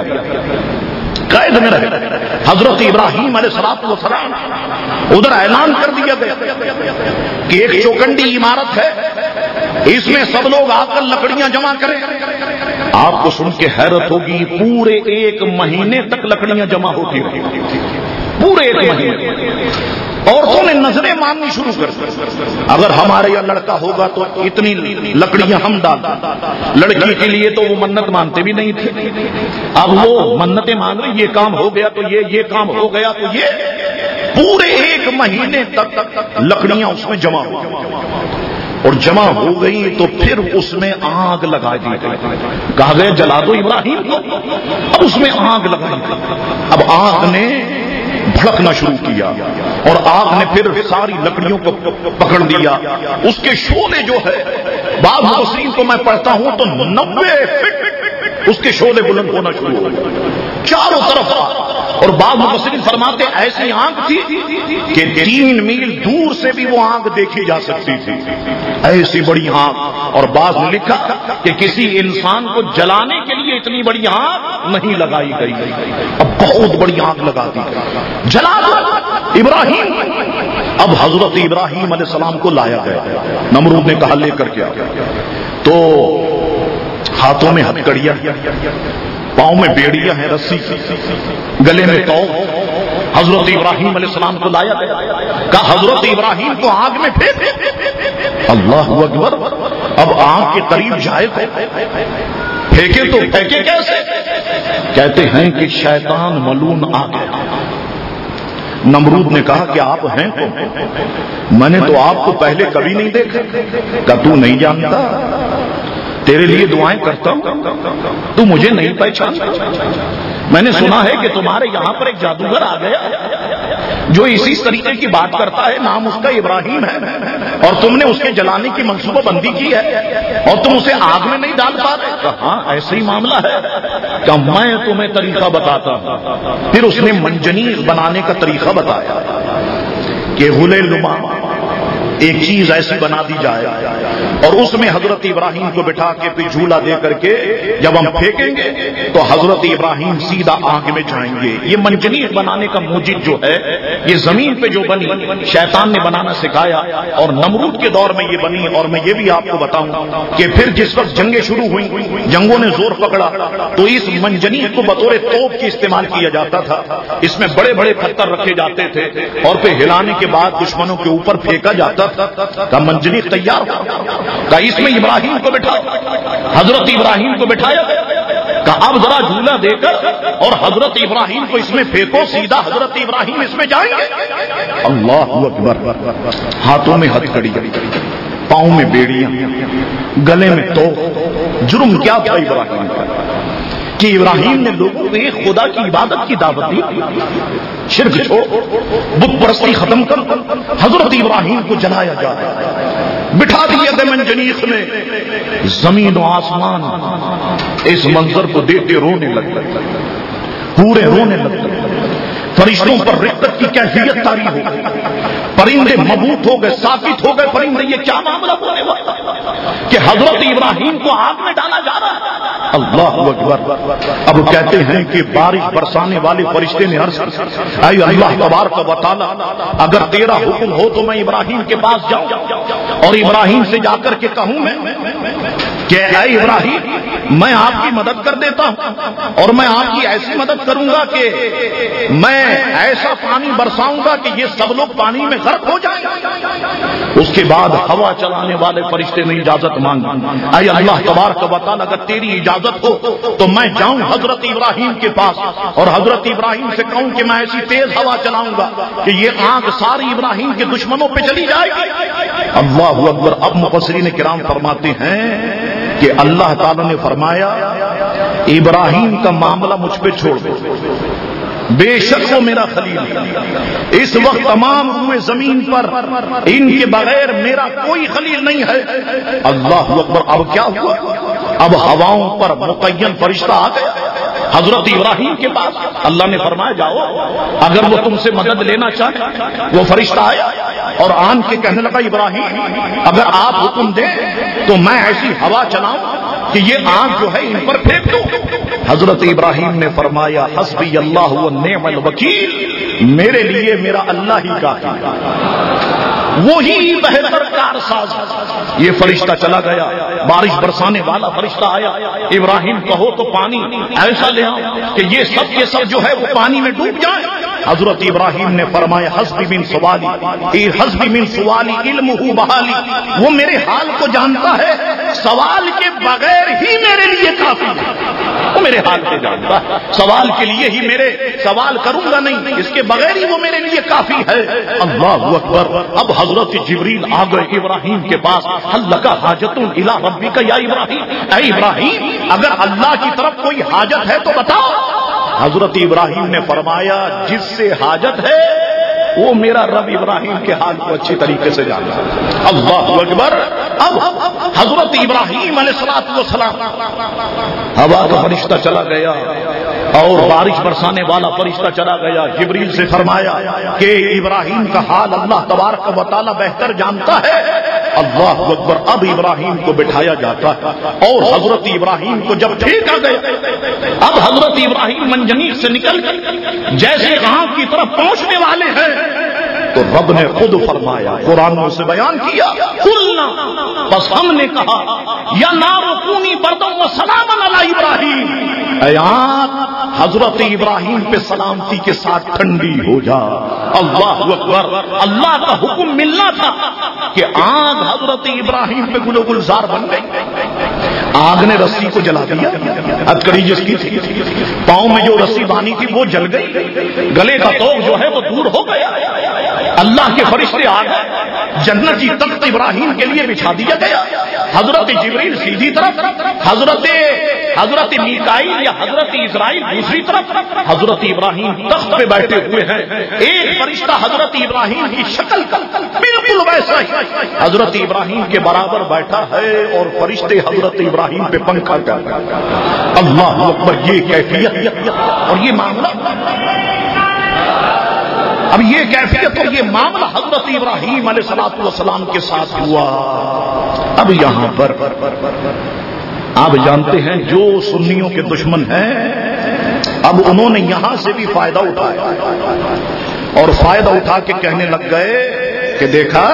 قید میں رہے. حضرت ابراہیم علیہ السلام ادھر اعلان کر دیا گیا کہ ایک چوکنڈی عمارت ہے، اس میں سب لوگ آ کر لکڑیاں جمع کریں. آپ کو سن کے حیرت ہوگی، پورے 1 مہینے تک لکڑیاں جمع ہوتی رہی، پورے 1 مہینے۔ عورتوں نے نظریں ماننی شروع کر دی، اگر ہمارے یہاں لڑکا ہوگا تو اتنی لکڑیاں ہم ڈال دیں، لڑکی کے لیے تو وہ منت مانتے بھی نہیں تھے، اب وہ منتیں مان رہے، یہ کام ہو گیا تو یہ کام ہو گیا تو یہ، پورے 1 مہینے تک لکڑیاں اس میں جمع ہو اور جمع ہو گئی تو پھر اس میں آگ لگا دی گئی، کہا گیا جلا دو ابراہیم کو، اب اس میں آگ لگائی گئی، اب آگ نے بھڑکنا شروع کیا اور آگ نے پھر ساری لکڑیوں کو پکڑ دیا، اس کے شعلے جو ہے بعض مفسرین کو میں پڑھتا ہوں تو 90 فٹ اس کے شعلے بلند ہونا شروع ہو گئے چاروں طرف، اور بعض مفسرین فرماتے ایسی آگ تھی کہ 3 میل دور سے بھی وہ آگ دیکھی جا سکتی تھی، ایسی بڑی آگ، اور بعض نے لکھا کہ کسی انسان کو جلانے کے لیے اتنی بڑی آگ نہیں لگائی گئی، اب بہت بڑی آگ لگا دی گئی، جلا دو ابراہیم۔ اب حضرت ابراہیم علیہ السلام کو لایا گیا، نمرود نے کہا لے کر کے، تو ہاتھوں میں ہتھکڑیاں، پاؤں میں بیڑیاں ہیں رسی، گلے میں توق، حضرت ابراہیم علیہ السلام کو لایا گیا، کہا حضرت ابراہیم کو آگ میں پھینک، اللہ اکبر، اب آگ کے قریب جائے تو پھینکے تو پھینکے کیسے؟ کہتے ہیں کہ شیطان ملون آ گیا۔ نمرود نے کہا کہ آپ ہیں کون؟ میں نے تو آپ کو پہلے کبھی نہیں دیکھا۔ کہ تو نہیں جانتا، تیرے لیے دعائیں کرتا ہوں، تو مجھے نہیں پہچانتا؟ میں نے سنا ہے کہ تمہارے یہاں پر ایک جادوگر آ گیا جو اسی طریقے کی بات کرتا ہے، نام اس کا ابراہیم ہے، اور تم نے اس کے جلانے کی منصوبہ بندی کی ہے اور تم اسے آگ میں نہیں ڈال پا رہے؟ ہاں ایسا ہی معاملہ ہے، کہ میں تمہیں طریقہ بتاتا ہوں۔ پھر اس نے منجنیق بنانے کا طریقہ بتایا کہ غلے نما ایک چیز ایسی بنا دی جائے اور اس میں حضرت ابراہیم کو بٹھا کے پھر جھولا دے کر کے جب ہم پھینکیں گے تو حضرت ابراہیم سیدھا آگ میں جائیں گے۔ یہ منجنیق بنانے کا موجد جو ہے، یہ زمین پہ جو بنی شیطان نے بنانا سکھایا اور نمرود کے دور میں یہ بنی۔ اور میں یہ بھی آپ کو بتاؤں کہ پھر جس وقت جنگیں شروع ہوئی، جنگوں نے زور پکڑا تو اس منجنیق کو بطور توپ کی استعمال کیا جاتا تھا، اس میں بڑے بڑے پتھر رکھے جاتے تھے اور پھر ہلانے کے بعد دشمنوں کے اوپر پھینکا جاتا کا منجنیق تیار کا اس میں ابراہیم کو بٹھا، حضرت ابراہیم کو بٹھایا کہ اب ذرا جھولا دے کر اور حضرت ابراہیم کو اس میں پھینکو، سیدھا حضرت ابراہیم اس میں جائیں گے۔ اللہ اکبر، ہاتھوں میں ہتھکڑی، پاؤں میں بیڑیاں، گلے میں توق۔ جرم کیا تھا ابراہیم کا کہ ابراہیم نے لوگوں کو ایک خدا کی عبادت کی دعوت دی، شرک چھوڑ، بت پرستی ختم کر، حضرت ابراہیم کو جلایا جا رہا ہے، بٹھا دیا تھے منجنیق میں۔ زمین و آسمان اس منظر کو دیکھ کے رونے لگتے، پورے رونے لگتے، فرشتوں پر رقت کی کیفیت طاری ہو گئی، پرندے مبہوت ہو گئے، ساکت ہو گئے پرندے، یہ کیا معاملہ ہونے والا کہ حضرت ابراہیم کو آگ میں ڈالا جا رہا ہے؟ اللہ اکبر۔ اب کہتے ہیں کہ بارش برسانے والے فرشتے نے عرض کیا، اے اللہ تبارک و تعالی، اگر تیرا حکم ہو تو میں ابراہیم کے پاس جاؤں اور ابراہیم سے جا کر کے کہوں میں کہ اے ابراہیم، میں آپ کی مدد کر دیتا ہوں اور میں آپ کی ایسی مدد کروں گا کہ میں ایسا پانی برساؤں گا کہ یہ سب لوگ پانی میں غرق ہو جائیں۔ اس کے بعد ہوا چلانے والے فرشتے نے اجازت مانگی، اے اللہ تبارک و تعالی، اگر تیری اجازت ہو تو میں جاؤں حضرت ابراہیم کے پاس اور حضرت ابراہیم سے کہوں کہ میں ایسی تیز ہوا چلاؤں گا کہ یہ آگ ساری ابراہیم کے دشمنوں پہ چلی جائے گی۔ اللہ اکبر۔ اب مفسرین کرام فرماتے ہیں کہ اللہ تعالی نے فرمایا ابراہیم کا معاملہ مجھ پہ چھوڑ دو، بے شک وہ میرا خلیل ہے، اس وقت تمام روئے زمین پر ان کے بغیر میرا کوئی خلیل نہیں ہے۔ اللہ اکبر۔ اب کیا ہوا؟ اب ہواؤں پر مقین فرشتہ آ گیا حضرت ابراہیم کے پاس۔ اللہ نے فرمایا جاؤ، اگر وہ تم سے مدد لینا چاہے۔ وہ فرشتہ آیا اور آن کے کہنے لگا ابراہیم، اگر آپ حکم دیں تو میں ایسی ہوا چلاؤں کہ یہ آگ جو ہے ان پر پھینک دوں۔ حضرت ابراہیم نے فرمایا حسبی اللہ ونعم الوکیل، میرے لیے میرا اللہ ہی کافی ہے، وہی بہتر کارساز۔ یہ فرشتہ چلا گیا، بارش برسانے والا فرشتہ آیا، ابراہیم کہو تو پانی ایسا لے آؤ کہ یہ سب کے سب جو ہے وہ پانی میں ڈوب جائیں۔ حضرت ابراہیم نے فرمایا حسبی من سوالی علمہ بحالی، وہ میرے حال کو جانتا ہے، سوال کے بغیر ہی میرے لیے کافی ہے۔ وہ میرے حال کو جانتا ہے، سوال کے لیے ہی میرے سوال کروں گا نہیں، اس کے بغیر ہی وہ میرے لیے کافی ہے۔ اللہ اکبر۔ اب حضرت جبریل آ گئے ابراہیم کے پاس، حل لک حاجۃ الی ربک یا ابراہیم، اے ابراہیم اگر اللہ کی طرف کوئی حاجت ہے تو بتاؤ۔ حضرت ابراہیم نے فرمایا جس سے حاجت ہے وہ میرا رب ابراہیم کے حال کو اچھی طریقے سے جانتا ہے۔ اللہ اکبر۔ اب حضرت ابراہیم علیہ السلام، ہوا کا فرشتہ چلا گیا اور بارش برسانے والا فرشتہ چلا گیا، جبریل سے فرمایا کہ ابراہیم کا حال اللہ تبارک و تعالی بہتر جانتا ہے۔ اللہ اکبر۔ اب ابراہیم کو بٹھایا جاتا ہے اور حضرت ابراہیم کو جب پھینکا گیا، اب حضرت ابراہیم منجنیق سے نکل گئے، جیسے غار کی طرف پہنچنے والے ہیں تو رب نے خود فرمایا، قرآن سے بیان کیا، قلنا، بس ہم نے کہا یا نار کونی بردم و سلاما علی ابراہیم، اے آگ حضرت ابراہیم پہ سلامتی کے ساتھ ٹھنڈی ہو جا۔ اللہ اکبر۔ اللہ کا حکم ملنا تھا کہ آگ حضرت ابراہیم پہ گل و گلزار بن گئی۔ آگ نے رسی کو جلا دیا، ہتھکڑی جس کی تھی، پاؤں میں جو رسی باندھی تھی وہ جل گئی، گلے کا توق جو ہے وہ دور ہو گیا۔ اللہ کے فرشتے آ گئے، جنتی تخت ابراہیم کے لیے بچھا دیا گیا۔ حضرت جبریل سیدھی طرف، حضرت میکائیل یا حضرت اسرائیل دوسری طرف، حضرت ابراہیم تخت پہ بیٹھے ہوئے ہیں۔ ایک فرشتہ حضرت ابراہیم کی شکل کا بالکل ویسا ہی حضرت ابراہیم کے برابر بیٹھا ہے اور فرشتے حضرت ابراہیم پہ پنکھا کرتے ہیں۔ اللہ اکبر۔ یہ کیفیت اور یہ معاملہ، اب یہ کیفیت اور یہ معاملہ حضرت ابراہیم علیہ السلام کے ساتھ ہوا۔ اب یہاں پر آپ جانتے ہیں جو سنیوں کے دشمن ہیں، اب انہوں نے یہاں سے بھی فائدہ اٹھایا اور فائدہ اٹھا کے کہنے لگ گئے کہ دیکھا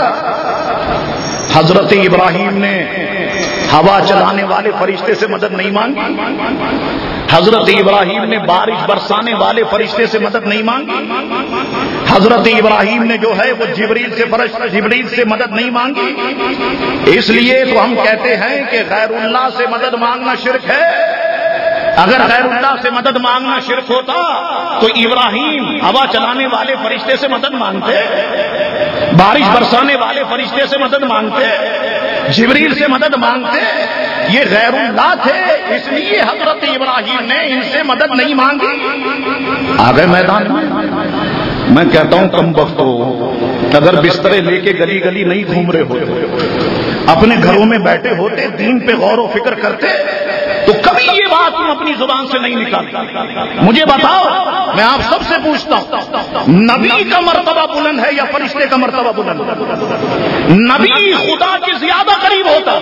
حضرت ابراہیم نے ہوا چلانے والے فرشتے سے مدد نہیں مانگی، حضرت ابراہیم نے بارش برسانے والے فرشتے سے مدد نہیں مانگی، حضرت ابراہیم نے جو ہے وہ جبریل سے مدد نہیں مانگی۔ اس لیے تو ہم کہتے ہیں کہ غیر اللہ سے مدد مانگنا شرک ہے۔ اگر غیر اللہ سے مدد مانگنا شرک ہوتا تو ابراہیم ہوا چلانے والے فرشتے سے مدد مانگتے، بارش برسانے والے فرشتے سے مدد مانگتے، جبریل سے مدد مانگتے۔ یہ غیر اللہ تھے، اس لیے حضرت ابراہیم نے ان سے مدد نہیں مانگی۔ آگے میدان میں کہتا ہوں کم بختو، اگر بسترے لے کے گلی گلی نہیں گھوم رہے ہوتے، اپنے گھروں میں بیٹھے ہوتے، دین پہ غور و فکر کرتے تو کبھی یہ بات تم اپنی زبان سے نہیں نکالتے۔ مجھے بتاؤ، میں آپ سب سے پوچھتا ہوں، نبی کا مرتبہ بلند ہے یا فرشتے کا مرتبہ بلند ہے؟ نبی خدا کے زیادہ قریب ہوتا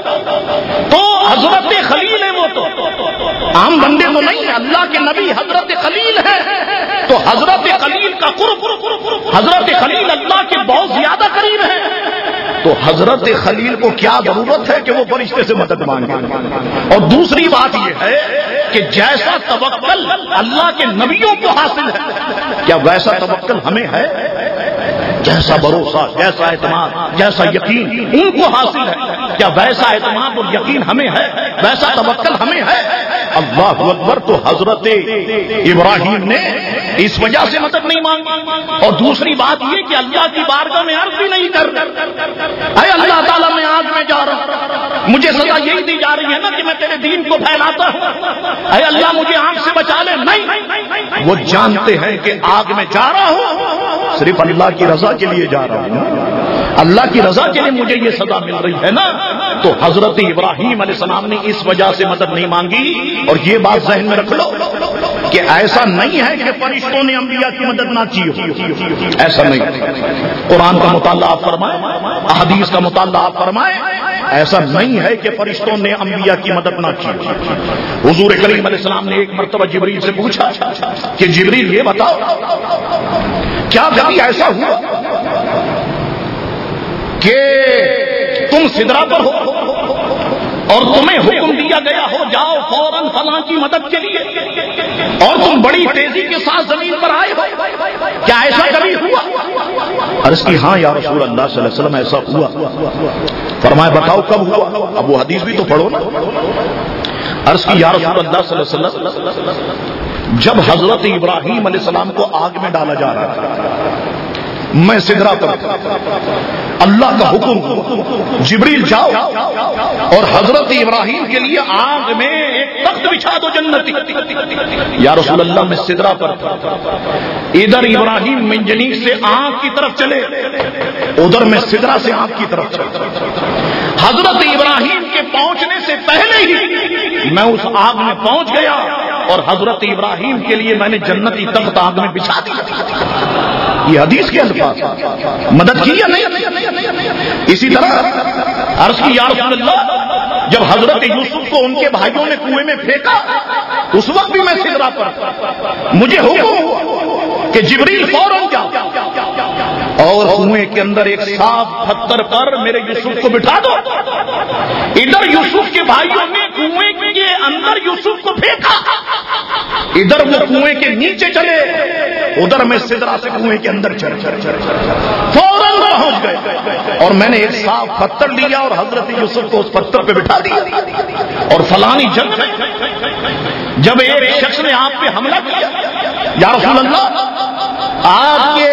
تو حضرت خلیل ہے، وہ تو عام بندے تو نہیں، اللہ کے نبی حضرت خلیل ہے، تو حضرت خلیل کا قرب، حضرت خلیل اللہ کے بہت زیادہ قریب ہے، تو حضرت خلیل کو کیا ضرورت ہے کہ وہ فرشتے سے مدد مانگے؟ اور دوسری بات یہ ہے کہ جیسا توکل اللہ کے نبیوں کو حاصل ہے، کیا ویسا توکل ہمیں ہے؟ جیسا بھروسہ، جیسا اعتماد، جیسا یقین ان کو حاصل ہے، کیا ویسا اعتماد اور یقین ہمیں ہے؟ ویسا توکل ہمیں ہے؟ اللہ اکبر۔ تو حضرت ابراہیم نے اس وجہ سے مدد نہیں مانگی۔ اور دوسری بات یہ کہ اللہ کی بارگاہ میں عرض بھی نہیں کر، اے اللہ تعالیٰ میں آگ میں جا رہا ہوں، مجھے سزا یہی دی جا رہی ہے نا کہ میں تیرے دین کو پھیلاتا ہوں، اے اللہ مجھے آگ سے بچا لے۔ نہیں، وہ جانتے ہیں کہ آگ میں جا رہا ہوں صرف اللہ کی رضا کے لیے جا رہا ہوں، اللہ کی رضا کے لیے مجھے یہ سزا مل رہی ہے نا۔ تو حضرت ابراہیم علیہ السلام نے اس وجہ سے مدد نہیں مانگی۔ اور یہ بات ذہن میں رکھ لو کہ ایسا نہیں ہے کہ فرشتوں نے انبیاء کی مدد نہ کی ہو، ایسا نہیں۔ قرآن کا مطالعہ آپ فرمائیں، احادیث کا مطالعہ آپ فرمائیں، ایسا نہیں ہے کہ فرشتوں نے انبیاء کی مدد نہ کی۔ حضور کریم علیہ السلام نے ایک مرتبہ جبریل سے پوچھا کہ جبریل یہ بتاؤ، کیا کبھی ایسا ہوا کہ تم سدرا پر ہو اور تمہیں حکم دیا گیا ہو جاؤ فوراً فلاں کی مدد کے لیے اور تم بڑی تیزی کے ساتھ زمین پر آئے ہو، کیا ایسا کبھی ہوا؟ عرض کی ہاں یا رسول اللہ صلی اللہ علیہ وسلم ایسا ہوا۔ فرمایا بتاؤ کب ہوا؟ اب وہ حدیث بھی تو پڑھو نا۔ عرض کی یا رسول اللہ صلی اللہ علیہ وسلم جب حضرت ابراہیم علیہ السلام کو آگ میں ڈالا جا رہا تھا، میں سدرا پر اللہ کا حکم جبریل جاؤ اور حضرت ابراہیم کے لیے آگ میں ایک تخت بچھا دو جنتی۔ یا رسول اللہ میں سدرا پر ادھر ابراہیم منجنیق سے آگ کی طرف چلے، ادھر میں سدرا سے آگ کی طرف چلے۔ حضرت ابراہیم کے پہنچنے سے پہلے ہی میں اس آگ میں پہنچ گیا اور حضرت ابراہیم کے لیے میں نے جنتی تخت آگ میں بچھا دیا۔ یہ حدیث کے الفاظ، مدد کی یا نہیں؟ اسی طرح عرض کی یا رسول اللہ جب حضرت یوسف کو ان کے بھائیوں نے کنویں میں پھینکا اس وقت بھی میں سدرا پر، مجھے حکم ہوا کہ جبریل فوراً جاؤ اور کنویں کے اندر ایک صاف پتھر پر میرے یوسف کو بٹھا دو۔ ادھر یوسف کے بھائیوں نے کنویں کے اندر یوسف کو پھینکا، ادھر وہ کنویں کے نیچے چلے، ادھر میں سدرا سے کنویں کے اندر فوراً پہنچ گئے اور میں نے ایک صاف پتھر لیا اور حضرت یوسف کو اس پتھر پہ بٹھا دیا۔ اور فلانی جنگ میں جب ایک شخص نے آپ پہ حملہ کیا، یا رسول اللہ آپ کے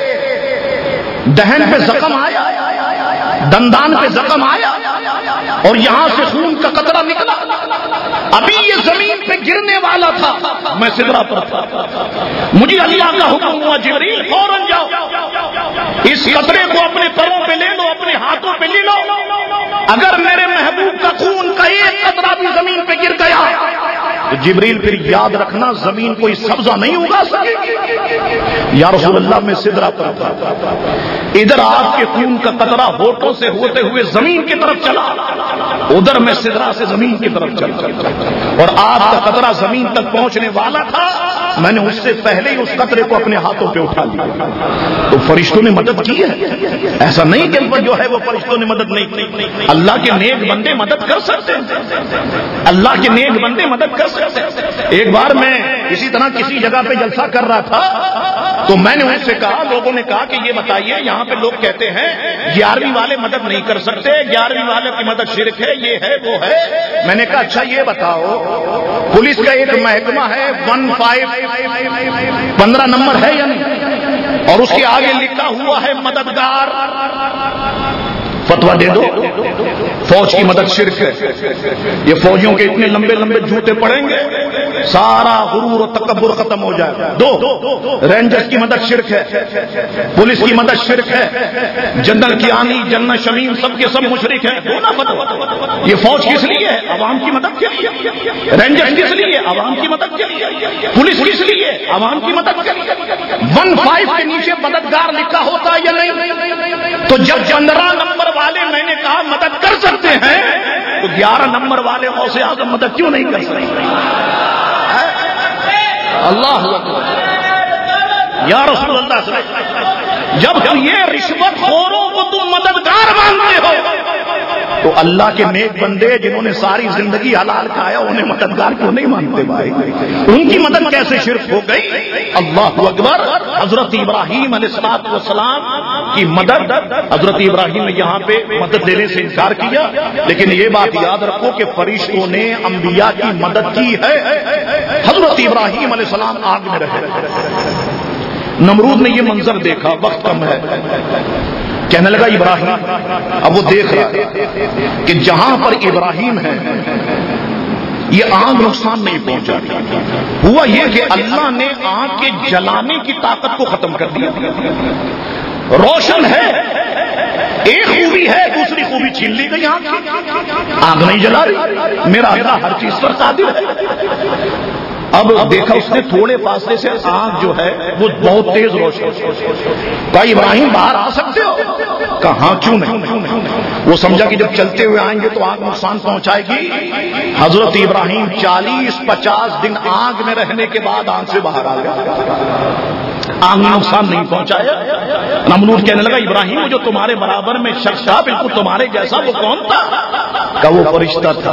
دہن پہ زخم آیا، دندان پہ زخم آیا اور یہاں سے خون کا قطرہ نکلا، ابھی یہ زمین پہ گرنے والا تھا، میں سدرا پر تھا، مجھے اللہ کا حکم ہوا جبریل فوراً جاؤ اس قطرے کو اپنے پروں پہ لے لو، اپنے ہاتھوں پہ لے لو، اگر میرے محبوب کا خون کا ایک قطرہ بھی زمین پہ گر گیا تو جبریل پھر یاد رکھنا زمین کوئی سبزہ نہیں اگا سکے گی۔ یا رسول اللہ میں سدرا پر تھا، ادھر آپ کے خون کا قطرہ ہونٹوں سے ہوتے ہوئے زمین کی طرف چلا، ادھر میں سدرا سے زمین کی طرف چلا اور آپ کا قطرہ زمین تک پہنچنے والا تھا، میں نے اس سے پہلے ہی اس قطرے کو اپنے ہاتھوں پہ اٹھا لیا۔ تو فرشتوں نے مدد کی ہے، ایسا نہیں کہ جو ہے وہ فرشتوں نے مدد نہیں کی، اللہ کے نیک بندے مدد کر سکتے ہیں، اللہ کے نیک بندے مدد کر سکتے ہیں۔ ایک بار میں اسی طرح کسی جگہ پہ جلسہ کر رہا تھا تو میں نے ان سے کہا، لوگوں نے کہا کہ یہ بتائیے یہاں پہ لوگ کہتے ہیں 11ویں والے مدد نہیں کر سکتے، 11ویں والے کی مدد شرک ہے، یہ ہے وہ ہے۔ میں نے کہا اچھا یہ بتاؤ پولیس کا ایک محکمہ ہے 15 نمبر ہے یا نہیں، اور اس کے آگے لکھا ہوا ہے مددگار، فتویٰ دے دو فوج کی مدد شرک ہے، یہ فوجیوں کے اتنے لمبے لمبے جوتے پڑیں گے سارا غرور و تکبر ختم ہو جائے گا۔ دو رینجرز کی مدد شرک ہے، پولیس کی مدد شرک ہے، جنرل کیانی جنرل شمیم سب کے سب مشرک ہیں، دو نا فتویٰ۔ یہ فوج کس لیے ہے؟ عوام کی مدد کے لیے، رینجرز کس لیے؟ عوام کی مدد کے لیے، پولیس کس لیے؟ عوام کی مدد کے لیے۔ 15 کے نیچے مددگار لکھا ہوتا ہے یا نہیں؟ تو جب 15 نمبر والے میں نے کہا مدد کر سکتے ہیں تو 11 نمبر والے غوث اعظم مدد کیوں نہیں کر سکتے؟ اللہ یا رسول اللہ صلی اللہ علیہ وسلم، جب ہم یہ رشوت خوروں کو تم مددگار مانتے ہو تو اللہ کے نیک بندے جنہوں نے ساری زندگی حلال کھایا انہیں مددگار کیوں نہیں مانتے بھائی؟ ان کی مدد کیسے شرک ہو گئی؟ اللہ اکبر۔ حضرت ابراہیم علیہ السلام کی مدد، حضرت ابراہیم نے یہاں پہ مدد دینے سے انکار کیا، لیکن یہ بات یاد رکھو کہ فرشتوں نے انبیاء کی مدد کی ہے۔ حضرت ابراہیم علیہ السلام آگ میں رہے، نمرود نے یہ منظر دیکھا، وقت کم ہے، کہنے لگا ابراہیم، اب وہ دیکھ رہا ہے کہ جہاں پر ابراہیم ہے یہ آگ نقصان نہیں پہنچا رہی۔ ہوا یہ کہ اللہ نے آگ کے جلانے کی طاقت کو ختم کر دیا، روشن ہے، ایک خوبی ہے دوسری خوبی چھین لی گئی، آگ نہیں جلا رہی، میرا اللہ ہر چیز پر قادر ہے۔ اب دیکھا اس نے تھوڑے فاصلے سے آگ جو ہے وہ بہت تیز روشن، کہا ابراہیم باہر آ سکتے ہو؟ کہا ہاں کیوں نہیں۔ وہ سمجھا کہ جب چلتے ہوئے آئیں گے تو آگ نقصان پہنچائے گی۔ حضرت ابراہیم 40-50 دن آگ میں رہنے کے بعد آگ سے باہر آ گئے، آگ نے نقصان نہیں پہنچایا۔ نمرود کہنے لگا ابراہیم وہ جو تمہارے برابر میں شخص تھا بالکل تمہارے جیسا وہ کون تھا؟ کا وہ فرشتہ تھا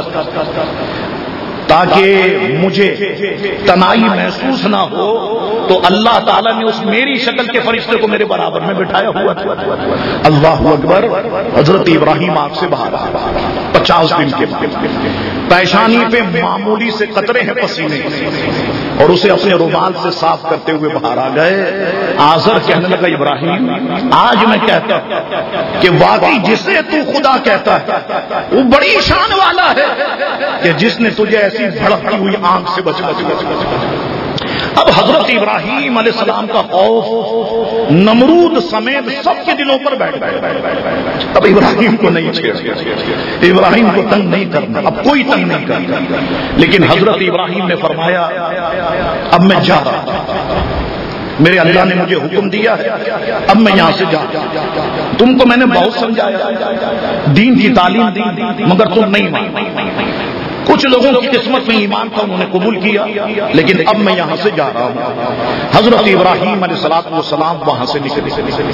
تاکہ مجھے تنہائی محسوس نہ ہو، تو اللہ تعالیٰ نے اس میری شکل کے فرشتے کو میرے برابر میں بٹھایا ہوا تھا۔ اللہ اکبر۔ حضرت ابراہیم آگ سے باہر 50 دن کے بعد پیشانی پہ معمولی سے قطرے ہیں پسینے، اور اسے اپنے رومال سے صاف کرتے ہوئے باہر آ گئے۔ آزر کہنے لگا ابراہیم آج میں کہتا ہوں کہ واقعی جسے تو خدا کہتا ہے وہ بڑی شان والا ہے کہ جس نے تجھے ایسی بھڑکتی ہوئی آنکھ سے بچا۔ اب حضرت ابراہیم علیہ السلام کا خوف نمرود سمیت سب کے دلوں پر بیٹھ گیا۔ اب ابراہیم کو نہیں چھیڑنا، ابراہیم کو تنگ نہیں کرنا، اب کوئی تنگ نہیں کرنا۔ لیکن حضرت ابراہیم نے فرمایا اب میں جا رہا ہوں، میرے اللہ نے مجھے حکم دیا ہے، اب میں یہاں سے جا رہا ہوں۔ تم کو میں نے بہت سمجھایا، دین کی تعلیم دی، مگر تم نہیں مانی۔ کچھ لوگوں کی قسمت میں ایمان تھا، انہوں نے قبول کیا، لیکن اب میں یہاں سے جا رہا ہوں۔ حضرت ابراہیم علیہ الصلوۃ والسلام وہاں سے نکلے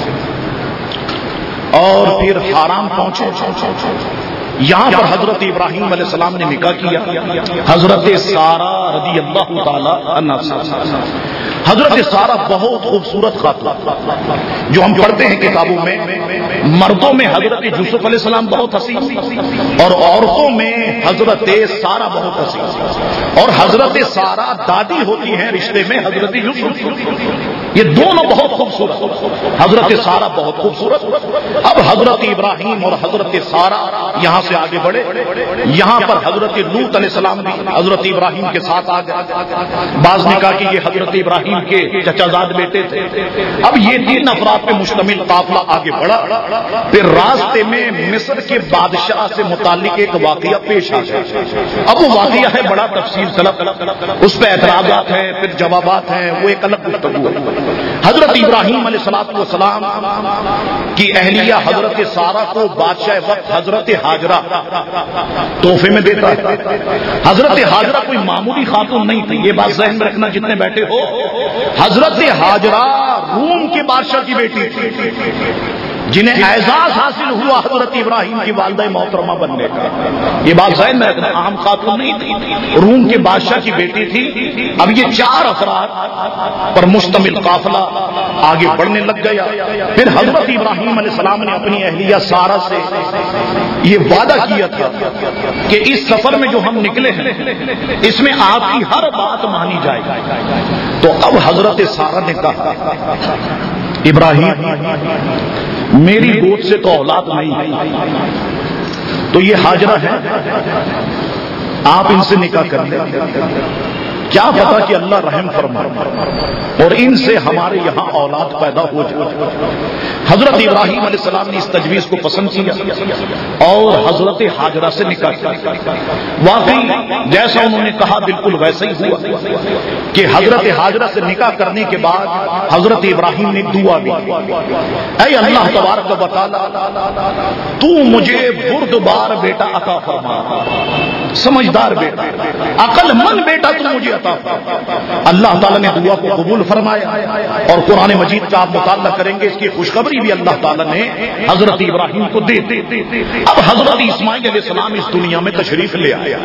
اور پھر حرام پہنچے۔ یہاں پر حضرت ابراہیم علیہ السلام نے نکاح کیا حضرت سارہ رضی اللہ تعالی عنہا سے۔ حضرت سارہ بہت خوبصورت خاتون، جو ہم پڑھتے ہیں کتابوں میں، مردوں میں حضرت یوسف علیہ السلام بہت حسین اور عورتوں میں حضرت سارہ بہت حسین، اور حضرت سارہ دادی ہوتی ہیں رشتے میں حضرت یوسف، یہ دونوں بہت خوبصورت، حضرت سارہ بہت خوبصورت۔ اب حضرت ابراہیم اور حضرت سارہ یہاں سے آگے بڑھے، یہاں پر حضرت لوط علیہ السلام بھی حضرت ابراہیم کے ساتھ آ گئے۔ بعض نے کہا کہ یہ حضرت ابراہیم کے چچا زاد بیٹے تھے۔ اب یہ 3 افراد پہ مشتمل قافلہ آگے بڑھا، پھر راستے میں مصر کے بادشاہ سے متعلق ایک واقعہ پیش آ گیا۔ اب وہ واقعہ ہے بڑا تفصیل طلب، اس پہ اعتراضات ہیں، پھر جوابات ہیں، وہ ایک الگ گفتگو ہے۔ حضرت ابراہیم علیہ السلام کی اہلیہ حضرت سارہ کو بادشاہ وقت حضرت ہاجرہ تحفے میں دیتا ہے۔ حضرت ہاجرہ کوئی معمولی خاتون نہیں تھی، یہ بات ذہن میں رکھنا جتنے بیٹھے ہو۔ حضرت ہاجرہ روم کے بادشاہ کی بیٹی تھی، جنہیں اعزاز حاصل ہوا حضرت ابراہیم کی والدہ محترمہ بننے کا۔ یہ بات ذہن میں رکھنا، عام خاتون نہیں تھی، روم کے بادشاہ کی بیٹی تھی۔ اب یہ 4 افراد پر مشتمل قافلہ آگے بڑھنے لگ گیا۔ پھر حضرت ابراہیم علیہ السلام نے اپنی اہلیہ سارہ سے یہ وعدہ کیا تھا کہ اس سفر میں جو ہم نکلے ہیں اس میں آپ کی ہر بات مانی جائے گی۔ تو اب حضرت سارہ نے کہا ابراہیم میری گود سے تو اولاد نہیں ہے، تو یہ ہاجرہ ہے، آپ ان سے نکاح کر لیں، کیا پتا کہ اللہ رحم فرمائے اور ان سے ہمارے یہاں اولاد پیدا ہو جائے۔ حضرت ابراہیم علیہ السلام نے اس تجویز کو پسند کیا اور حضرت ہاجرہ سے نکاح کیا۔ واقعی جیسا انہوں نے کہا بالکل ویسا ہی ہوا کہ حضرت ہاجرہ سے نکاح کرنے کے بعد حضرت ابراہیم نے دعا دی، اے اللہ تبارک و تعالی تو مجھے بردبار بیٹا عطا فرما، سمجھدار بیٹا، عقل مند بیٹا تو مجھے عطا فرما۔ اللہ تعالیٰ نے دعا کو قبول فرمایا اور قرآن مجید کا آپ مطالعہ کریں گے، اس کی خوشخبری بھی اللہ تعالیٰ نے حضرت ابراہیم کو دے دی۔ اب حضرت اسماعیل علیہ السلام اس دنیا میں تشریف لے آئے۔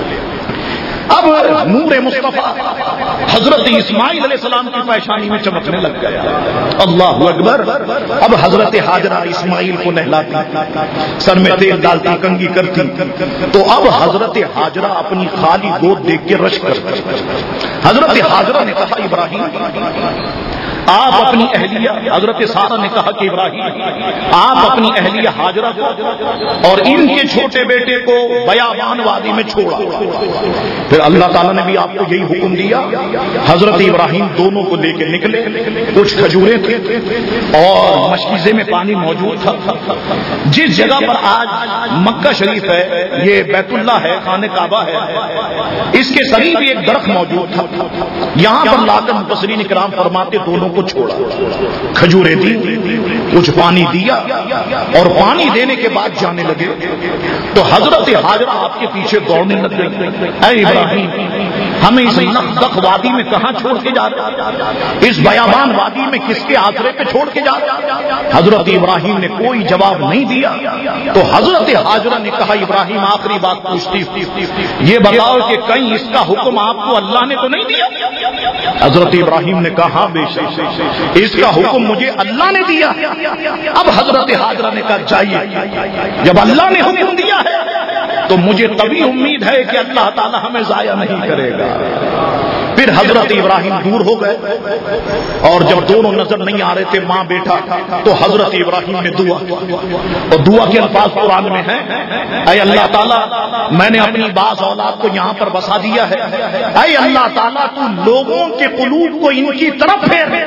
اب نور مصطفیٰ حضرت اسماعیل علیہ السلام کی پیشانی میں چمکنے لگ گیا۔ اللہ اکبر۔ اب حضرت ہاجرہ اسماعیل کو نہلاتی، سر میں تیل ڈالتی، کنگھی کرتی، تو اب حضرت ہاجرہ اپنی خالی گود دیکھ کے رشک کرتی۔ حضرت ہاجرہ نے کہا ابراہیم آپ اپنی اہلیہ، حضرت سارہ نے کہا کہ ابراہیم آپ اپنی اہلیہ ہاجرہ کو اور ان کے چھوٹے بیٹے کو بیابان وادی میں چھوڑا۔ پھر اللہ تعالیٰ نے بھی آپ کو یہی حکم دیا۔ حضرت ابراہیم دونوں کو لے کے نکلے، کچھ کھجوریں تھے اور مشکیزے میں پانی موجود تھا۔ جس جگہ پر آج مکہ شریف ہے، یہ بیت اللہ ہے، خانہ کعبہ ہے، اس کے قریب ایک درخت موجود تھا۔ یہاں پر لا کر مفسرین کرام فرماتے دونوں کو چھوڑا، کھجوریں دی کچھ پانی دیا اور پانی دینے کے بعد جانے لگے تو حضرت ہاجرہ آپ کے پیچھے دوڑنے لگ گئی. اے ابراہیم ہمیں اس نقدق وادی میں کہاں چھوڑ کے جا رہے, اس بیابان وادی میں کس کے آسرے پہ چھوڑ کے جا رہے؟ حضرت ابراہیم نے کوئی جواب نہیں دیا. تو حضرت ہاجرہ نے کہا ابراہیم آخری بات پوچھتی یہ بتاؤ کہ کہیں اس کا حکم آپ کو اللہ نے تو نہیں دیا؟ حضرت ابراہیم نے کہا بے شک اس کا حکم مجھے اللہ نے دیا. اب حضرت ہاجرہ نے کہا جائیے, جب اللہ نے حکم دیا ہے تو مجھے تبھی امید ہے کہ اللہ تعالی ہمیں ضائع نہیں کرے گا. پھر حضرت ابراہیم دور ہو گئے اور جب دونوں نظر نہیں آ رہے تھے ماں بیٹا, تو حضرت ابراہیم نے دعا, اور دعا کے الفاظ قرآن میں ہیں, اے اللہ تعالیٰ میں نے اپنی بعض اولاد کو یہاں پر بسا دیا ہے, اے اللہ تعالیٰ تو لوگوں کے قلوب کو ان کی طرف پھیر.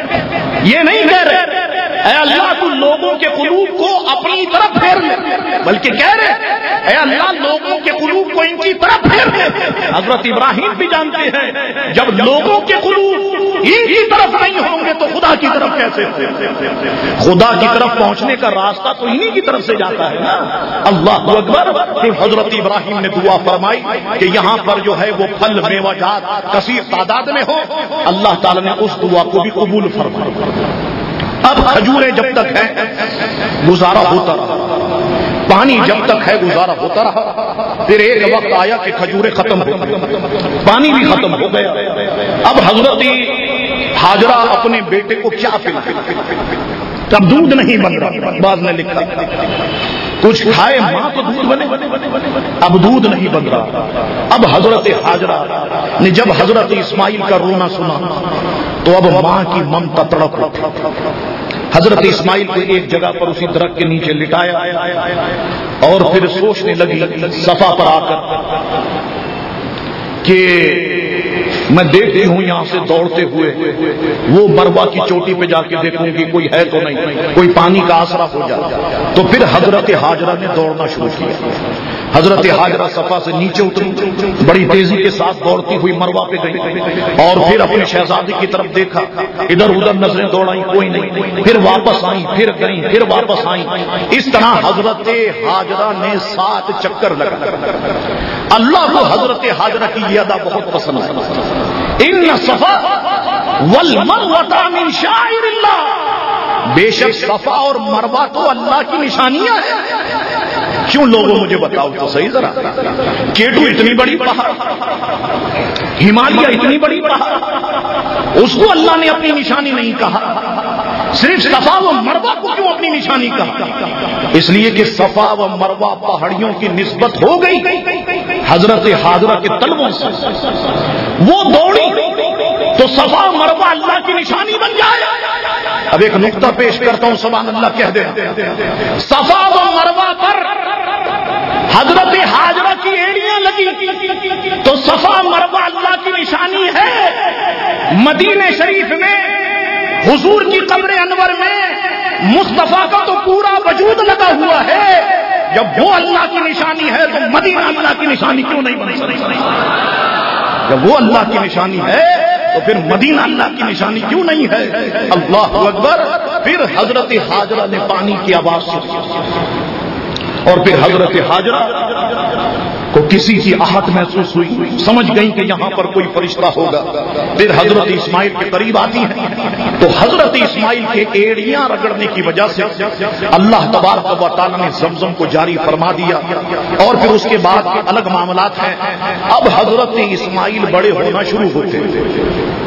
یہ نہیں کہہ رہے اے اللہ تو لوگوں کے قلوب کو اپنی طرف پھیر لے, بلکہ کہہ رہے اے اللہ لوگوں کے قلوب کو ان کی طرف پھیر لے. حضرت ابراہیم بھی جانتے ہیں جب لوگوں کے قلوب ان کی طرف نہیں ہوں گے تو خدا کی طرف کیسے ہوں؟ خدا کی طرف پہنچنے کا راستہ تو انہی کی طرف سے جاتا ہے نا. اللہ اکبر. پھر حضرت ابراہیم نے دعا فرمائی کہ یہاں پر جو ہے وہ پھل میوہ جات کثیر تعداد میں ہو. اللہ تعالی نے اس دعا کو بھی قبول فرمایا. اب کھجوریں جب تک ہیں گزارا ہوتا رہا, پانی جب تک ہے گزارا ہوتا رہا. پھر ایک وقت آیا کہ کھجوریں ختم ہو گئی, پانی بھی ختم ہو گیا. اب حضرت ہاجرہ اپنے بیٹے کو کیا پلائے؟ اب دودھ نہیں بن رہا. بعض نے لکھا کچھ کھائے ماں تو دودھ بنے, اب دودھ نہیں بن رہا. اب حضرت ہاجرہ نے جب حضرت اسماعیل کا رونا سنا تو اب ماں کی ممتا تڑپ اٹھی. حضرت اسماعیل کو ایک جگہ پر اسی درخت کے نیچے لٹایا اور پھر سوچنے لگی صفا پر آ کر کہ میں دیکھتی ہوں یہاں سے دوڑتے ہوئے وہ مروا کی چوٹی پہ جا کے دیکھوں گی کوئی ہے تو نہیں, کوئی پانی کا آسرا ہو جائے. تو پھر حضرت ہاجرہ نے دوڑنا شروع کیا. حضرت ہاجرہ صفا سے نیچے اتری, بڑی تیزی کے ساتھ دوڑتی ہوئی مروا پہ گئی اور پھر اپنے شہزادی کی طرف دیکھا, ادھر ادھر نظریں دوڑائیں کوئی نہیں, پھر واپس آئیں, پھر گئیں, پھر واپس آئیں. اس طرح حضرت ہاجرہ نے 7 چکر لگا. اللہ کو حضرت ہاجرہ کی یہ ادا بہت پسند ہے. ان صفا والمروہ من شعائر اللہ, بے شک صفا اور مروہ تو اللہ کی نشانیاں ہیں. کیوں لوگوں مجھے بتاؤ تو صحیح ذرا, کیٹو اتنی بڑی پہاڑ, ہمالیہ اتنی بڑی پہاڑ, اس کو اللہ نے اپنی نشانی نہیں کہا, صرف صفا و مروہ کو کیوں اپنی نشانی کہا؟ اس لیے کہ صفا و مروہ پہاڑیوں کی نسبت ہو گئی حضرت ہاجرہ کے تلووں سے. وہ دوڑی تو صفا و مروہ اللہ کی نشانی بن جائے. اب ایک نقطہ پیش کرتا ہوں, سبحان اللہ کہہ دیں. صفا و مروہ پر حضرت ہاجرہ کی ایڑیاں لگی تو صفا مروہ اللہ کی نشانی ہے. مدینہ شریف میں حضور کی قبر انور میں مصطفیٰ کا تو پورا وجود لگا ہوا ہے. جب وہ اللہ کی نشانی ہے تو مدینہ اللہ کی نشانی کیوں نہیں بن سکتی؟ جب وہ اللہ کی نشانی ہے تو پھر مدینہ اللہ کی نشانی کیوں نہیں ہے؟ اللہ اکبر. پھر حضرت ہاجرہ نے پانی کی آواز سنی اور پھر حضرت ہاجرہ کو کسی کی آہٹ محسوس ہوئی, سمجھ گئی کہ یہاں پر کوئی فرشتہ ہوگا. پھر حضرت اسماعیل کے قریب آتی ہیں تو حضرت اسماعیل کے ایڑیاں رگڑنے کی وجہ سے اللہ تبارک و تعالیٰ نے زمزم کو جاری فرما دیا. اور پھر اس کے بعد کے الگ معاملات ہیں. اب حضرت اسماعیل بڑے ہونا شروع ہوتے ہیں.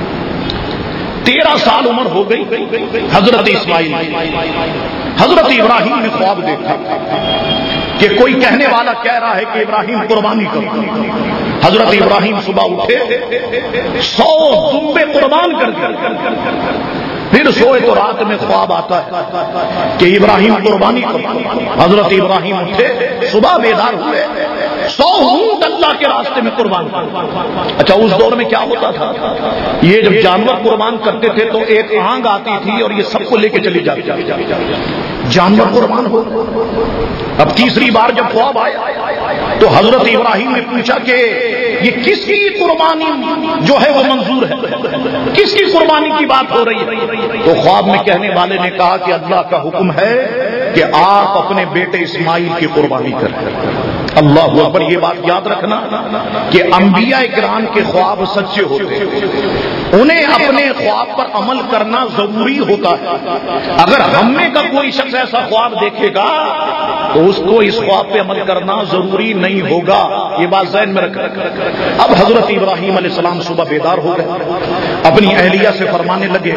13 سال عمر ہو گئی حضرت اسماعیل. حضرت ابراہیم نے خواب دیکھا کہ کوئی کہنے والا کہہ رہا ہے کہ ابراہیم قربانی کرو. حضرت ابراہیم صبح اٹھے 100 دمبے قربان کر دیا. پھر سوئے تو رات میں خواب آتا ہے کہ ابراہیم قربانی کرو. حضرت ابراہیم اٹھے, صبح بیدار ہوئے, 100 اونٹ اللہ کے راستے میں قربان کر. اچھا اس دور میں کیا ہوتا تھا, یہ جب جانور قربان کرتے تھے تو ایک آنگ آتی تھی اور یہ سب کو لے کے چلی جاتی, جانور قربان ہو. اب تیسری بار جب خواب آیا تو حضرت ابراہیم نے پوچھا کہ یہ کس کی قربانی جو ہے وہ منظور ہے، کس کی قربانی کی بات ہو رہی ہے؟ تو خواب میں کہنے والے نے کہا کہ اللہ کا حکم ہے کہ آپ اپنے بیٹے اسماعیل کی قربانی کریں۔ اللہ اکبر۔ یہ بات یاد رکھنا کہ انبیاء کرام کے خواب سچے ہوتے ہیں، انہیں اپنے خواب پر عمل کرنا ضروری ہوتا ہے۔ اگر ہم میں کا کوئی شخص ایسا خواب دیکھے گا تو اس کو اس خواب پہ عمل کرنا ضروری نہیں ہوگا، یہ بات ذہن میں رکھنا۔ اب حضرت ابراہیم علیہ السلام صبح بیدار ہو گئے، اپنی اہلیہ سے فرمانے لگے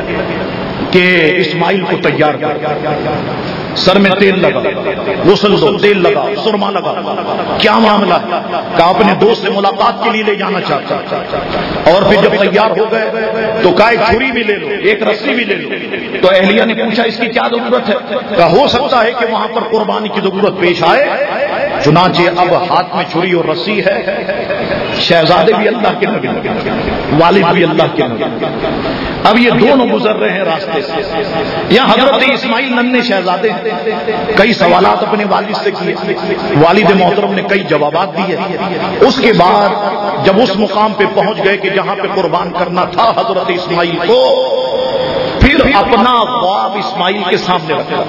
کہ اسماعیل کو تیار کر، سر میں تیل لگا، غسل دو، تیل لگا، سرما لگا، کیا معاملہ ہے؟ کہا اپنے دوست سے ملاقات کے لیے لے جانا چاہتا۔ اور پھر جب تیار ہو گئے تو کہا ایک چھری بھی لے لو، ایک رسی بھی لے لو۔ تو اہلیہ نے پوچھا اس کی کیا ضرورت ہے؟ کہا ہو سکتا ہے کہ وہاں پر قربانی کی ضرورت پیش آئے۔ چنانچہ اب ہاتھ میں چھری اور رسی ہے، شہزادے بھی اللہ کے نبی، والد بھی اللہ کے نبی، اب یہ دونوں گزر رہے ہیں راستے سے۔ یہاں حضرت اسماعیل ننھے شہزادے کئی سوالات اپنے والد سے کیے، والد محترم نے کئی جوابات دیے۔ اس کے بعد جب اس مقام پہ پہنچ گئے کہ جہاں پہ قربان کرنا تھا حضرت اسماعیل کو، پھر اپنا خواب اسماعیل کے سامنے رکھا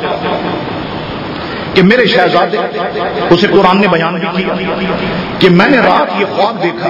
کہ میرے شہزادے، اسے قرآن نے بیان بھی کیا کہ میں نے رات یہ خواب دیکھا،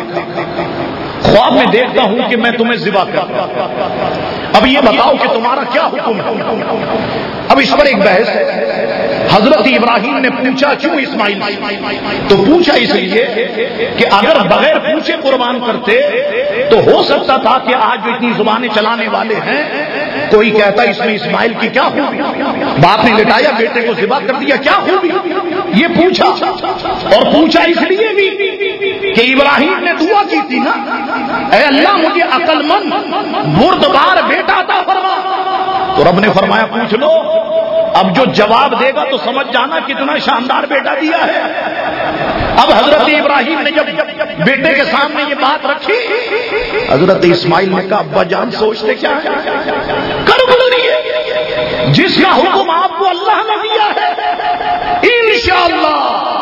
خواب میں دیکھتا ہوں کہ میں تمہیں ذبح کرتا ہوں، اب یہ بتاؤ کہ تمہارا کیا حکم ہے؟ اب اس پر ایک بحث ہے۔ حضرت ابراہیم نے پوچھا کیوں اسماعیل؟ تو پوچھا اس لیے کہ اگر بغیر پوچھے قربان کرتے تو ہو سکتا تھا کہ آج جو اتنی زبانیں چلانے والے ہیں کوئی کہتا اس میں اسماعیل کی کیا خوبی، باپ نے لٹایا بیٹے کو ذبح کر دیا، کیا خوبی؟ یہ پوچھا، اور پوچھا اس لیے بھی کہ ابراہیم نے دعا کی تھی نا، اے اللہ مجھے عقل مند بردبار بیٹا عطا فرما، تو رب نے فرمایا پوچھ لو، اب جو جواب دے گا تو سمجھ جانا کتنا شاندار بیٹا دیا ہے۔ اب حضرت ابراہیم نے جب بیٹے کے سامنے یہ بات رکھی، حضرت اسماعیل نے کہا ابا جان سوچتے کیا ہے، کر گزریے، جس کا حکم آپ کو اللہ نے دیا ہے انشاءاللہ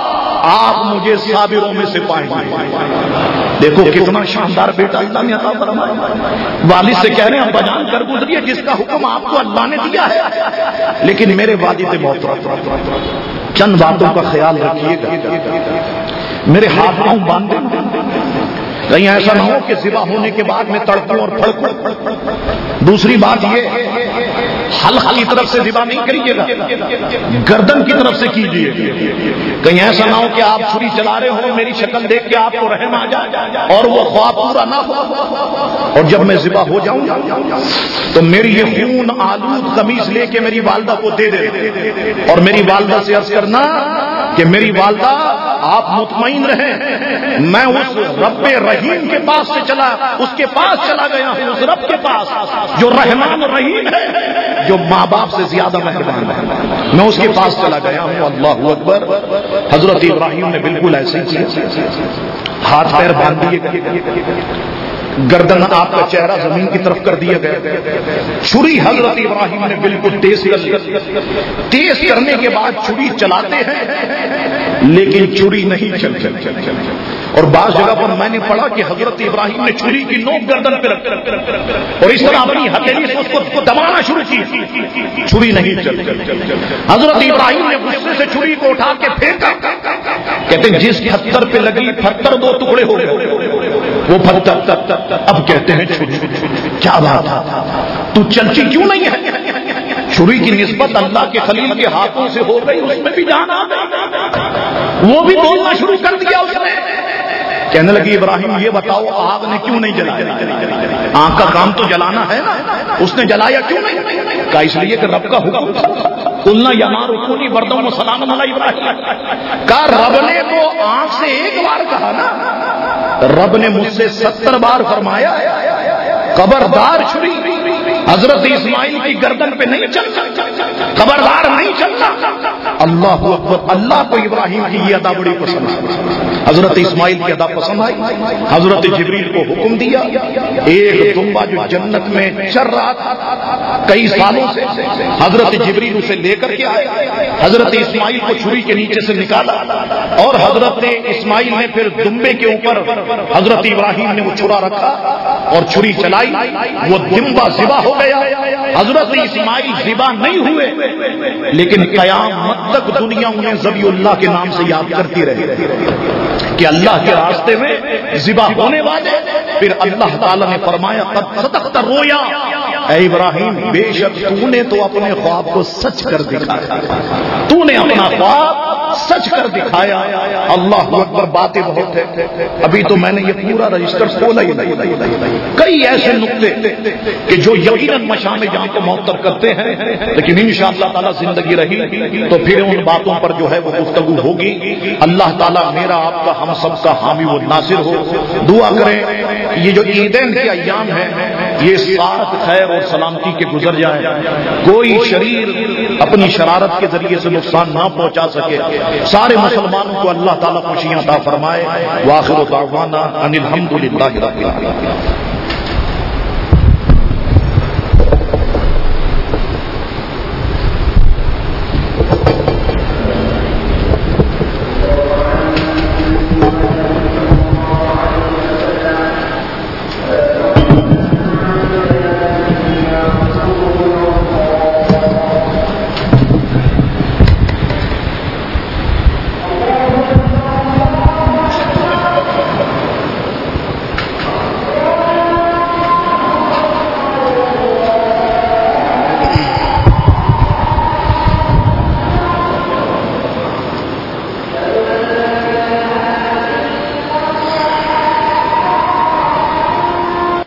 آپ مجھے صابروں میں سے پائیں گے۔ دیکھو کتنا شاندار بیٹا اللہ نے عطا فرمایا۔ والد سے کہہ رہے ہیں ابا جان کر گزریے، جس کا حکم آپ کو اللہ نے دیا ہے، لیکن میرے والد محترم چند باتوں کا خیال رکھیے گا، میرے ہاتھ پاؤں باندھے، کہیں ایسا نہ ہو کہ ذبح ہونے کے بعد میں تڑپوں اور پھڑکوں۔ دوسری بات یہ حلق کی طرف سے ذبح نہیں کریے گا، گردن کی طرف سے کیجیے، کہیں ایسا نہ ہو کہ آپ چھری چلا رہے ہو، میری شکل دیکھ کے آپ کو رحم آ جائے اور وہ خواب پورا نہ ہو، اور جب میں ذبح ہو جاؤں تو میری یہ خون آلود قمیص لے کے میری والدہ کو دے دے، اور میری والدہ سے عرض کرنا کہ میری والدہ آپ مطمئن رہیں، میں اس رب رحیم کے پاس سے چلا، اس کے پاس چلا گیا ہوں، اس رب کے پاس جو رحمان رحیم ہے، جو ماں باپ سے زیادہ مہربان ہے، میں اس کے پاس چلا گیا ہوں۔ اللہ اکبر۔ حضرت ابراہیم نے بالکل ایسے ہی کیا، ہاتھ پیر باندھ دیے گئے، گردن آپ کا چہرہ زمین کی طرف کر دیا گیا، چھری حضرت ابراہیم نے بالکل تیز کر لی، تیز کرنے کے بعد چھری چلاتے ہیں لیکن چھری نہیں چل، اور بعض جگہ پر میں نے پڑھا کہ حضرت ابراہیم نے چھری کی نوک گردن پہ رکھ اور اس طرح اپنی ہتھیلی سے اس کو دبانا شروع کی، چھری نہیں چل۔ حضرت ابراہیم نے غصے سے چھری کو اٹھا کے پھینکا، کہتے ہیں جس پتھر پہ لگی پتھر دو ٹکڑے ہو گئے، وہ پتھر اب کہتے ہیں چھری، کیا بات ہے تو چلتی کیوں نہیں ہے؟ چھری کی نسبت اللہ کے خلیل کے ہاتھوں سے ہو گئی، اس میں بھی جان آ گئی، وہ بھی بولنا شروع کر دیا اس نے۔ کہنے لگی ابراہیم یہ بتاؤ آگ نے کیوں نہیں جلایا؟ آگ کا کام تو جلانا ہے نا، اس نے جلایا کیوں نہیں؟ کہا اس لیے کہ رب کا حکم تھا، قلنا یا نار کونی بردم وسلام علی ابراہیم، کہا رب نے تو آگ سے ایک بار کہا نا، رب نے مجھ سے 70 بار فرمایا خبردار چھری حضرت اسماعیل کی گردن پہ نہیں چلنا، خبردار نہیں چلنا، اللہ اکبر. اللہ کو ابراہیم کی یہ ادا بڑی پسند ہے. حضرت اسماعیل کی ادا پسند آئی. حضرت جبریل کو حکم دیا, ایک دمبا جو جنت میں چر رہا تھا کئی سالوں سے, حضرت جبریل اسے لے کر کے آئے. حضرت اسماعیل کو چھری کے نیچے سے نکالا اور حضرت اسماعیل نے پھر دمبے کے اوپر حضرت ابراہیم نے وہ چھرا رکھا اور چھری چلائی. وہ دمبا ذبح ہو گیا. حضرت اسماعیل ذبح نہیں ہوئے لیکن قیامت تک دنیا انہیں ذبیح اللہ کے نام سے یاد کرتی رہے کہ اللہ کے راستے میں ذبح ہونے والے. پھر اللہ تعالی نے فرمایا قد صدقت الرؤیا, اے ابراہیم بے شک تو نے تو اپنے خواب کو سچ کر دکھایا, تو نے اپنا خواب سچ کر دکھایا. اللہ اکبر. باتیں بہت ہے, ابھی تو میں نے یہ پورا رجسٹر کھولا ہی نہیں. کئی ایسے نقطے کہ جو یقیناً مشام جہاں کو معطر کرتے ہیں, لیکن انشاءاللہ تعالی زندگی رہی تو پھر ان باتوں پر جو ہے وہ گفتگو ہوگی. اللہ تعالیٰ میرا آپ کا ہم سب کا حامی و ناصر ہو. دعا کریں یہ جو عیدین کے ایام ہیں یہ ساتھ خیر اور سلامتی کے گزر جائیں, کوئی شریر اپنی شرارت کے ذریعے سے نقصان نہ پہنچا سکے. سارے مسلمانوں کو اللہ تعالیٰ خوشیاں عطا فرمائے. وآخر دعوانا ان الحمد للہ رب العالمین.